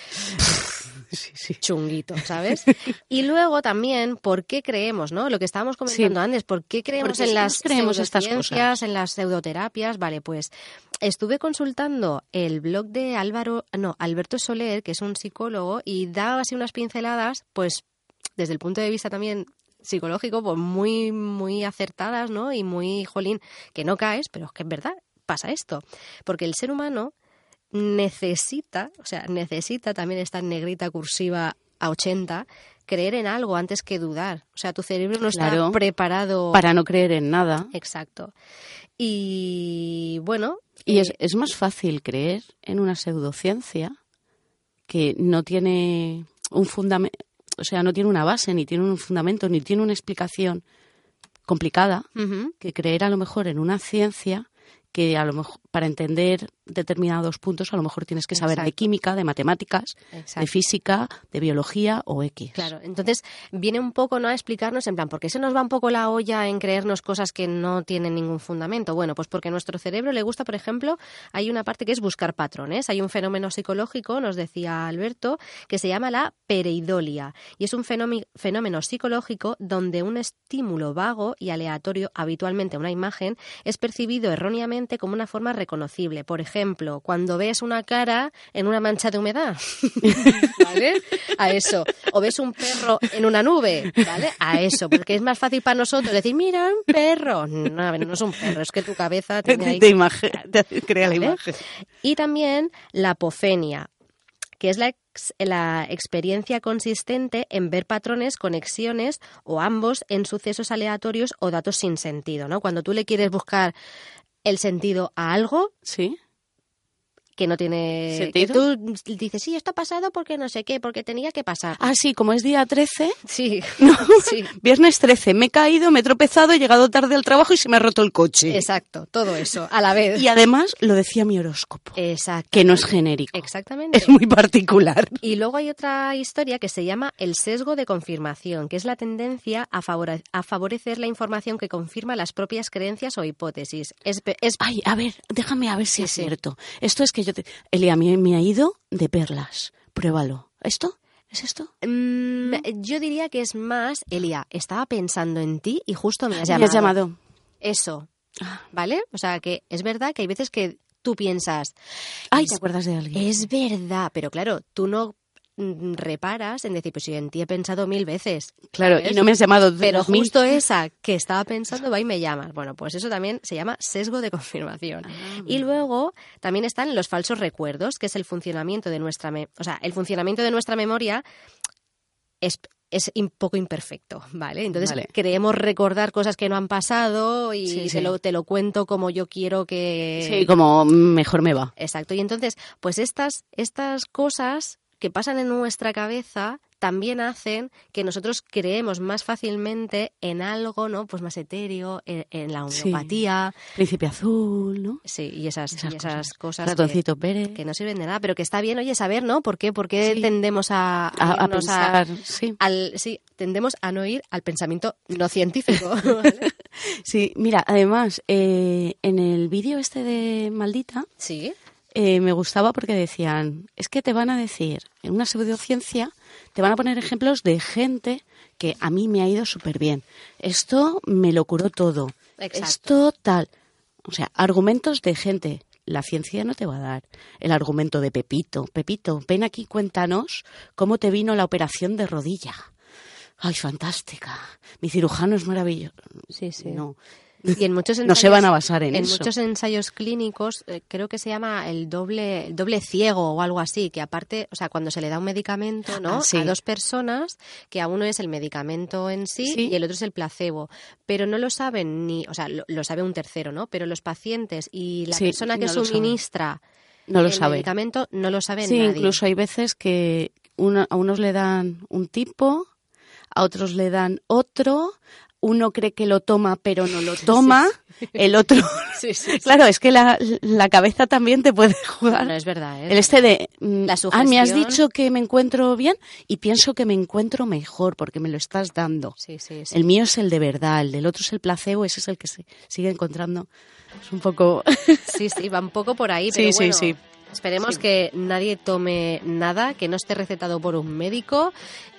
Sí. chunguito, ¿sabes? Y luego también, ¿por qué creemos, no? Lo que estábamos comentando antes, ¿por qué creemos Porque en si las nos creemos estas pseudociencias, cosas. en las pseudoterapias? Vale, pues estuve consultando el blog de Alberto Soler, que es un psicólogo, y daba así unas pinceladas, pues desde el punto de vista también psicológico, pues muy, muy acertadas, ¿no? Y muy, jolín, que no caes, pero es que es verdad, pasa esto. Porque el ser humano necesita también esta negrita cursiva a 80, creer en algo antes que dudar. O sea, tu cerebro no está Claro, preparado. para no creer en nada. Exacto. Y bueno. Y es más fácil creer en una pseudociencia que no tiene un fundamento, o sea, no tiene una base, ni tiene un fundamento, ni tiene una explicación complicada, Ujú. que creer a lo mejor en una ciencia que a lo mejor para entender determinados puntos a lo mejor tienes que saber de Exacto. química, de matemáticas, Exacto. de física, de biología o X. Claro, entonces viene un poco, ¿no?, a explicarnos en plan, ¿por qué se nos va un poco la olla en creernos cosas que no tienen ningún fundamento? Bueno, pues porque a nuestro cerebro le gusta, por ejemplo, hay una parte que es buscar patrones. Hay un fenómeno psicológico, nos decía Alberto, que se llama la pereidolia. Y es un fenómeno psicológico donde un estímulo vago y aleatorio, habitualmente una imagen, es percibido erróneamente como una forma reconocible. Por ejemplo, cuando ves una cara en una mancha de humedad, ¿vale? A eso. O ves un perro en una nube, ¿vale? A eso. Porque es más fácil para nosotros decir, mira, un perro. No, a ver, no es un perro, es que tu cabeza tiene ahí... Te crea la ¿Vale? imagen. Y también la apofenia, que es la experiencia consistente en ver patrones, conexiones o ambos en sucesos aleatorios o datos sin sentido, ¿no? Cuando tú le quieres buscar el sentido a algo Sí. que no tiene ¿Sentido? que tú dices, sí, esto ha pasado porque no sé qué, porque tenía que pasar. Ah, sí, como es día 13, Sí, no, sí, viernes 13, me he caído, me he tropezado, he llegado tarde al trabajo y se me ha roto el coche. exacto, todo eso, a la vez. Y además lo decía mi horóscopo, Exacto. que no es genérico, Exactamente. es muy particular. Y luego hay otra historia que se llama el sesgo de confirmación, que es la tendencia a favorecer la información que confirma las propias creencias o hipótesis. Ay, a ver, déjame a ver si Sí, es sí. cierto. Esto es que Elia, a mí me ha ido de perlas. Pruébalo. ¿Esto? ¿Es esto? Yo diría que es más, Elia, estaba pensando en ti y justo me has Me llamado. has llamado. Eso, ¿vale? O sea, que es verdad que hay veces que tú piensas, Ay, ¿te acuerdas de alguien? es verdad, pero claro, tú no reparas en decir, pues yo en ti he pensado 1000 veces. Claro, ¿sabes? y no me has llamado. Pero 2000. justo esa que estaba pensando va y me llamas. Bueno, pues eso también se llama sesgo de confirmación. Y luego también están los falsos recuerdos, que es el funcionamiento de nuestra el funcionamiento de nuestra memoria es un poco imperfecto, ¿vale? Entonces Vale. creemos recordar cosas que no han pasado y Sí, sí. te lo cuento como yo quiero que... Sí, como mejor me va. Exacto. Y entonces, pues estas cosas que pasan en nuestra cabeza también hacen que nosotros creemos más fácilmente en algo, ¿no? Pues más etéreo, en la Sí. homeopatía. Príncipe azul, ¿no? Sí, y esas cosas Ratoncito Pérez. que no sirven de nada, pero que está bien, oye, saber, ¿no? ¿Por qué Sí. tendemos a irnos pensar, sí. sí, tendemos a no ir al pensamiento no científico. ¿Vale? Sí, mira, además, en el vídeo este de Maldita, Sí. me gustaba porque decían, es que te van a decir, en una pseudociencia, te van a poner ejemplos de gente que a mí me ha ido súper bien. Esto me lo curó todo. Exacto. Esto tal. O sea, argumentos de gente. La ciencia no te va a dar el argumento de Pepito. Pepito, ven aquí, cuéntanos cómo te vino la operación de rodilla. Ay, fantástica. Mi cirujano es maravilloso. Sí, sí. No. Y en muchos No se van a basar en eso. muchos ensayos clínicos creo que se llama el doble ciego o algo así, que aparte, o sea, cuando se le da un medicamento, ¿no? Ah, sí. A dos personas, que a uno es el medicamento en sí, Sí. y el otro es el placebo, pero no lo saben o sea, lo sabe un tercero, ¿no? Pero los pacientes y la Sí, persona que no lo saben. suministra No lo el sabe. medicamento no lo sabe Sí, nadie. incluso hay veces que a unos le dan un tipo, a otros le dan otro, uno cree que lo toma pero no lo toma, el otro... Sí, sí, sí. Claro, es que la cabeza también te puede jugar. No, es verdad, ¿eh? El este de, La me has sugestión. dicho que me encuentro bien y pienso que me encuentro mejor porque me lo estás dando. Sí, sí, sí. El mío es el de verdad, el del otro es el placebo, ese es el que se sigue encontrando. Es un poco... Sí, sí, va un poco por ahí, Sí, pero sí, bueno, sí. esperemos Sí. que nadie tome nada, que no esté recetado por un médico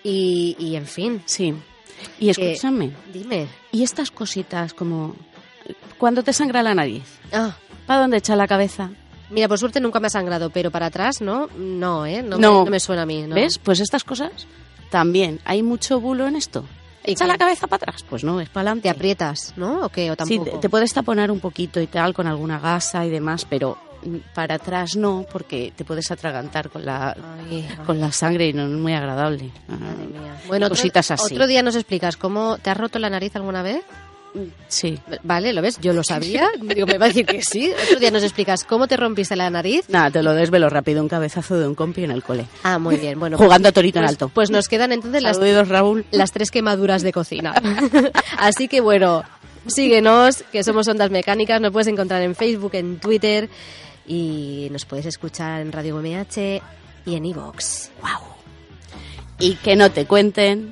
y en fin. Sí. Y escúchame, Dime. y estas cositas como cuando te sangra la nariz, Ah, ¿para dónde echa la cabeza? mira, por suerte nunca me ha sangrado, pero para atrás, ¿no? No, ¿eh? No, No. no me suena a mí, ¿no? ¿Ves? Pues estas cosas también. ¿Hay mucho bulo en esto? ¿Y ¿Echa qué? la cabeza para atrás? Pues no, es para Te adelante. aprietas, ¿no? ¿O qué? ¿O Sí, tampoco? te puedes taponar un poquito y tal con alguna gasa y demás, pero para atrás no, porque te puedes atragantar con la sangre y no es muy agradable. Madre mía. Bueno, Y cositas así. otro día nos explicas cómo te has roto la nariz alguna vez. Sí. Vale, ¿lo ves? Yo lo sabía. Digo, me va a decir que sí. Otro día nos explicas cómo te rompiste la nariz. Nada, te lo desvelo rápido, un cabezazo de un compi en el cole. Ah, muy bien. Bueno, Jugando a torito en pues, alto. Pues nos quedan entonces Saludos, Raúl. las 3 quemaduras de cocina. Así que bueno, síguenos, que somos Ondas Mecánicas. Nos puedes encontrar en Facebook, en Twitter y nos puedes escuchar en Radio MH y en iVoox. ¡Wow! Y que no te cuenten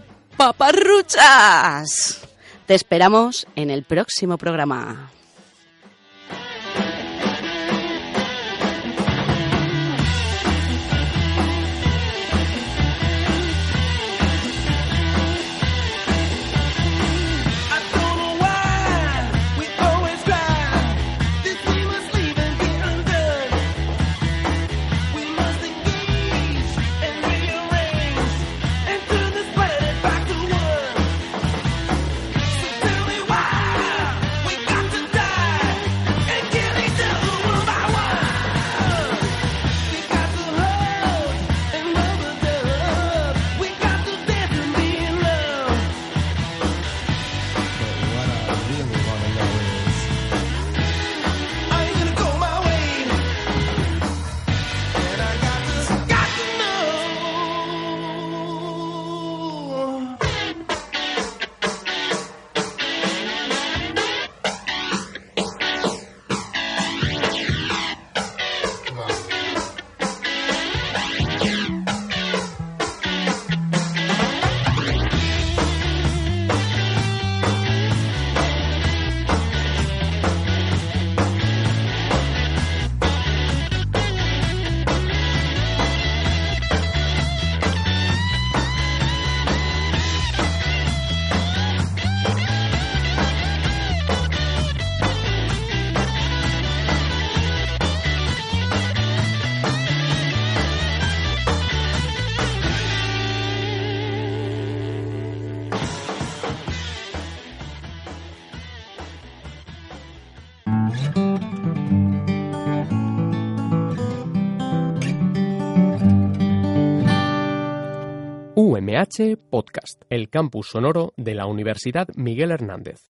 paparruchas. Te esperamos en el próximo programa. Tell me why we got to die. UMH Podcast, el campus sonoro de la Universidad Miguel Hernández.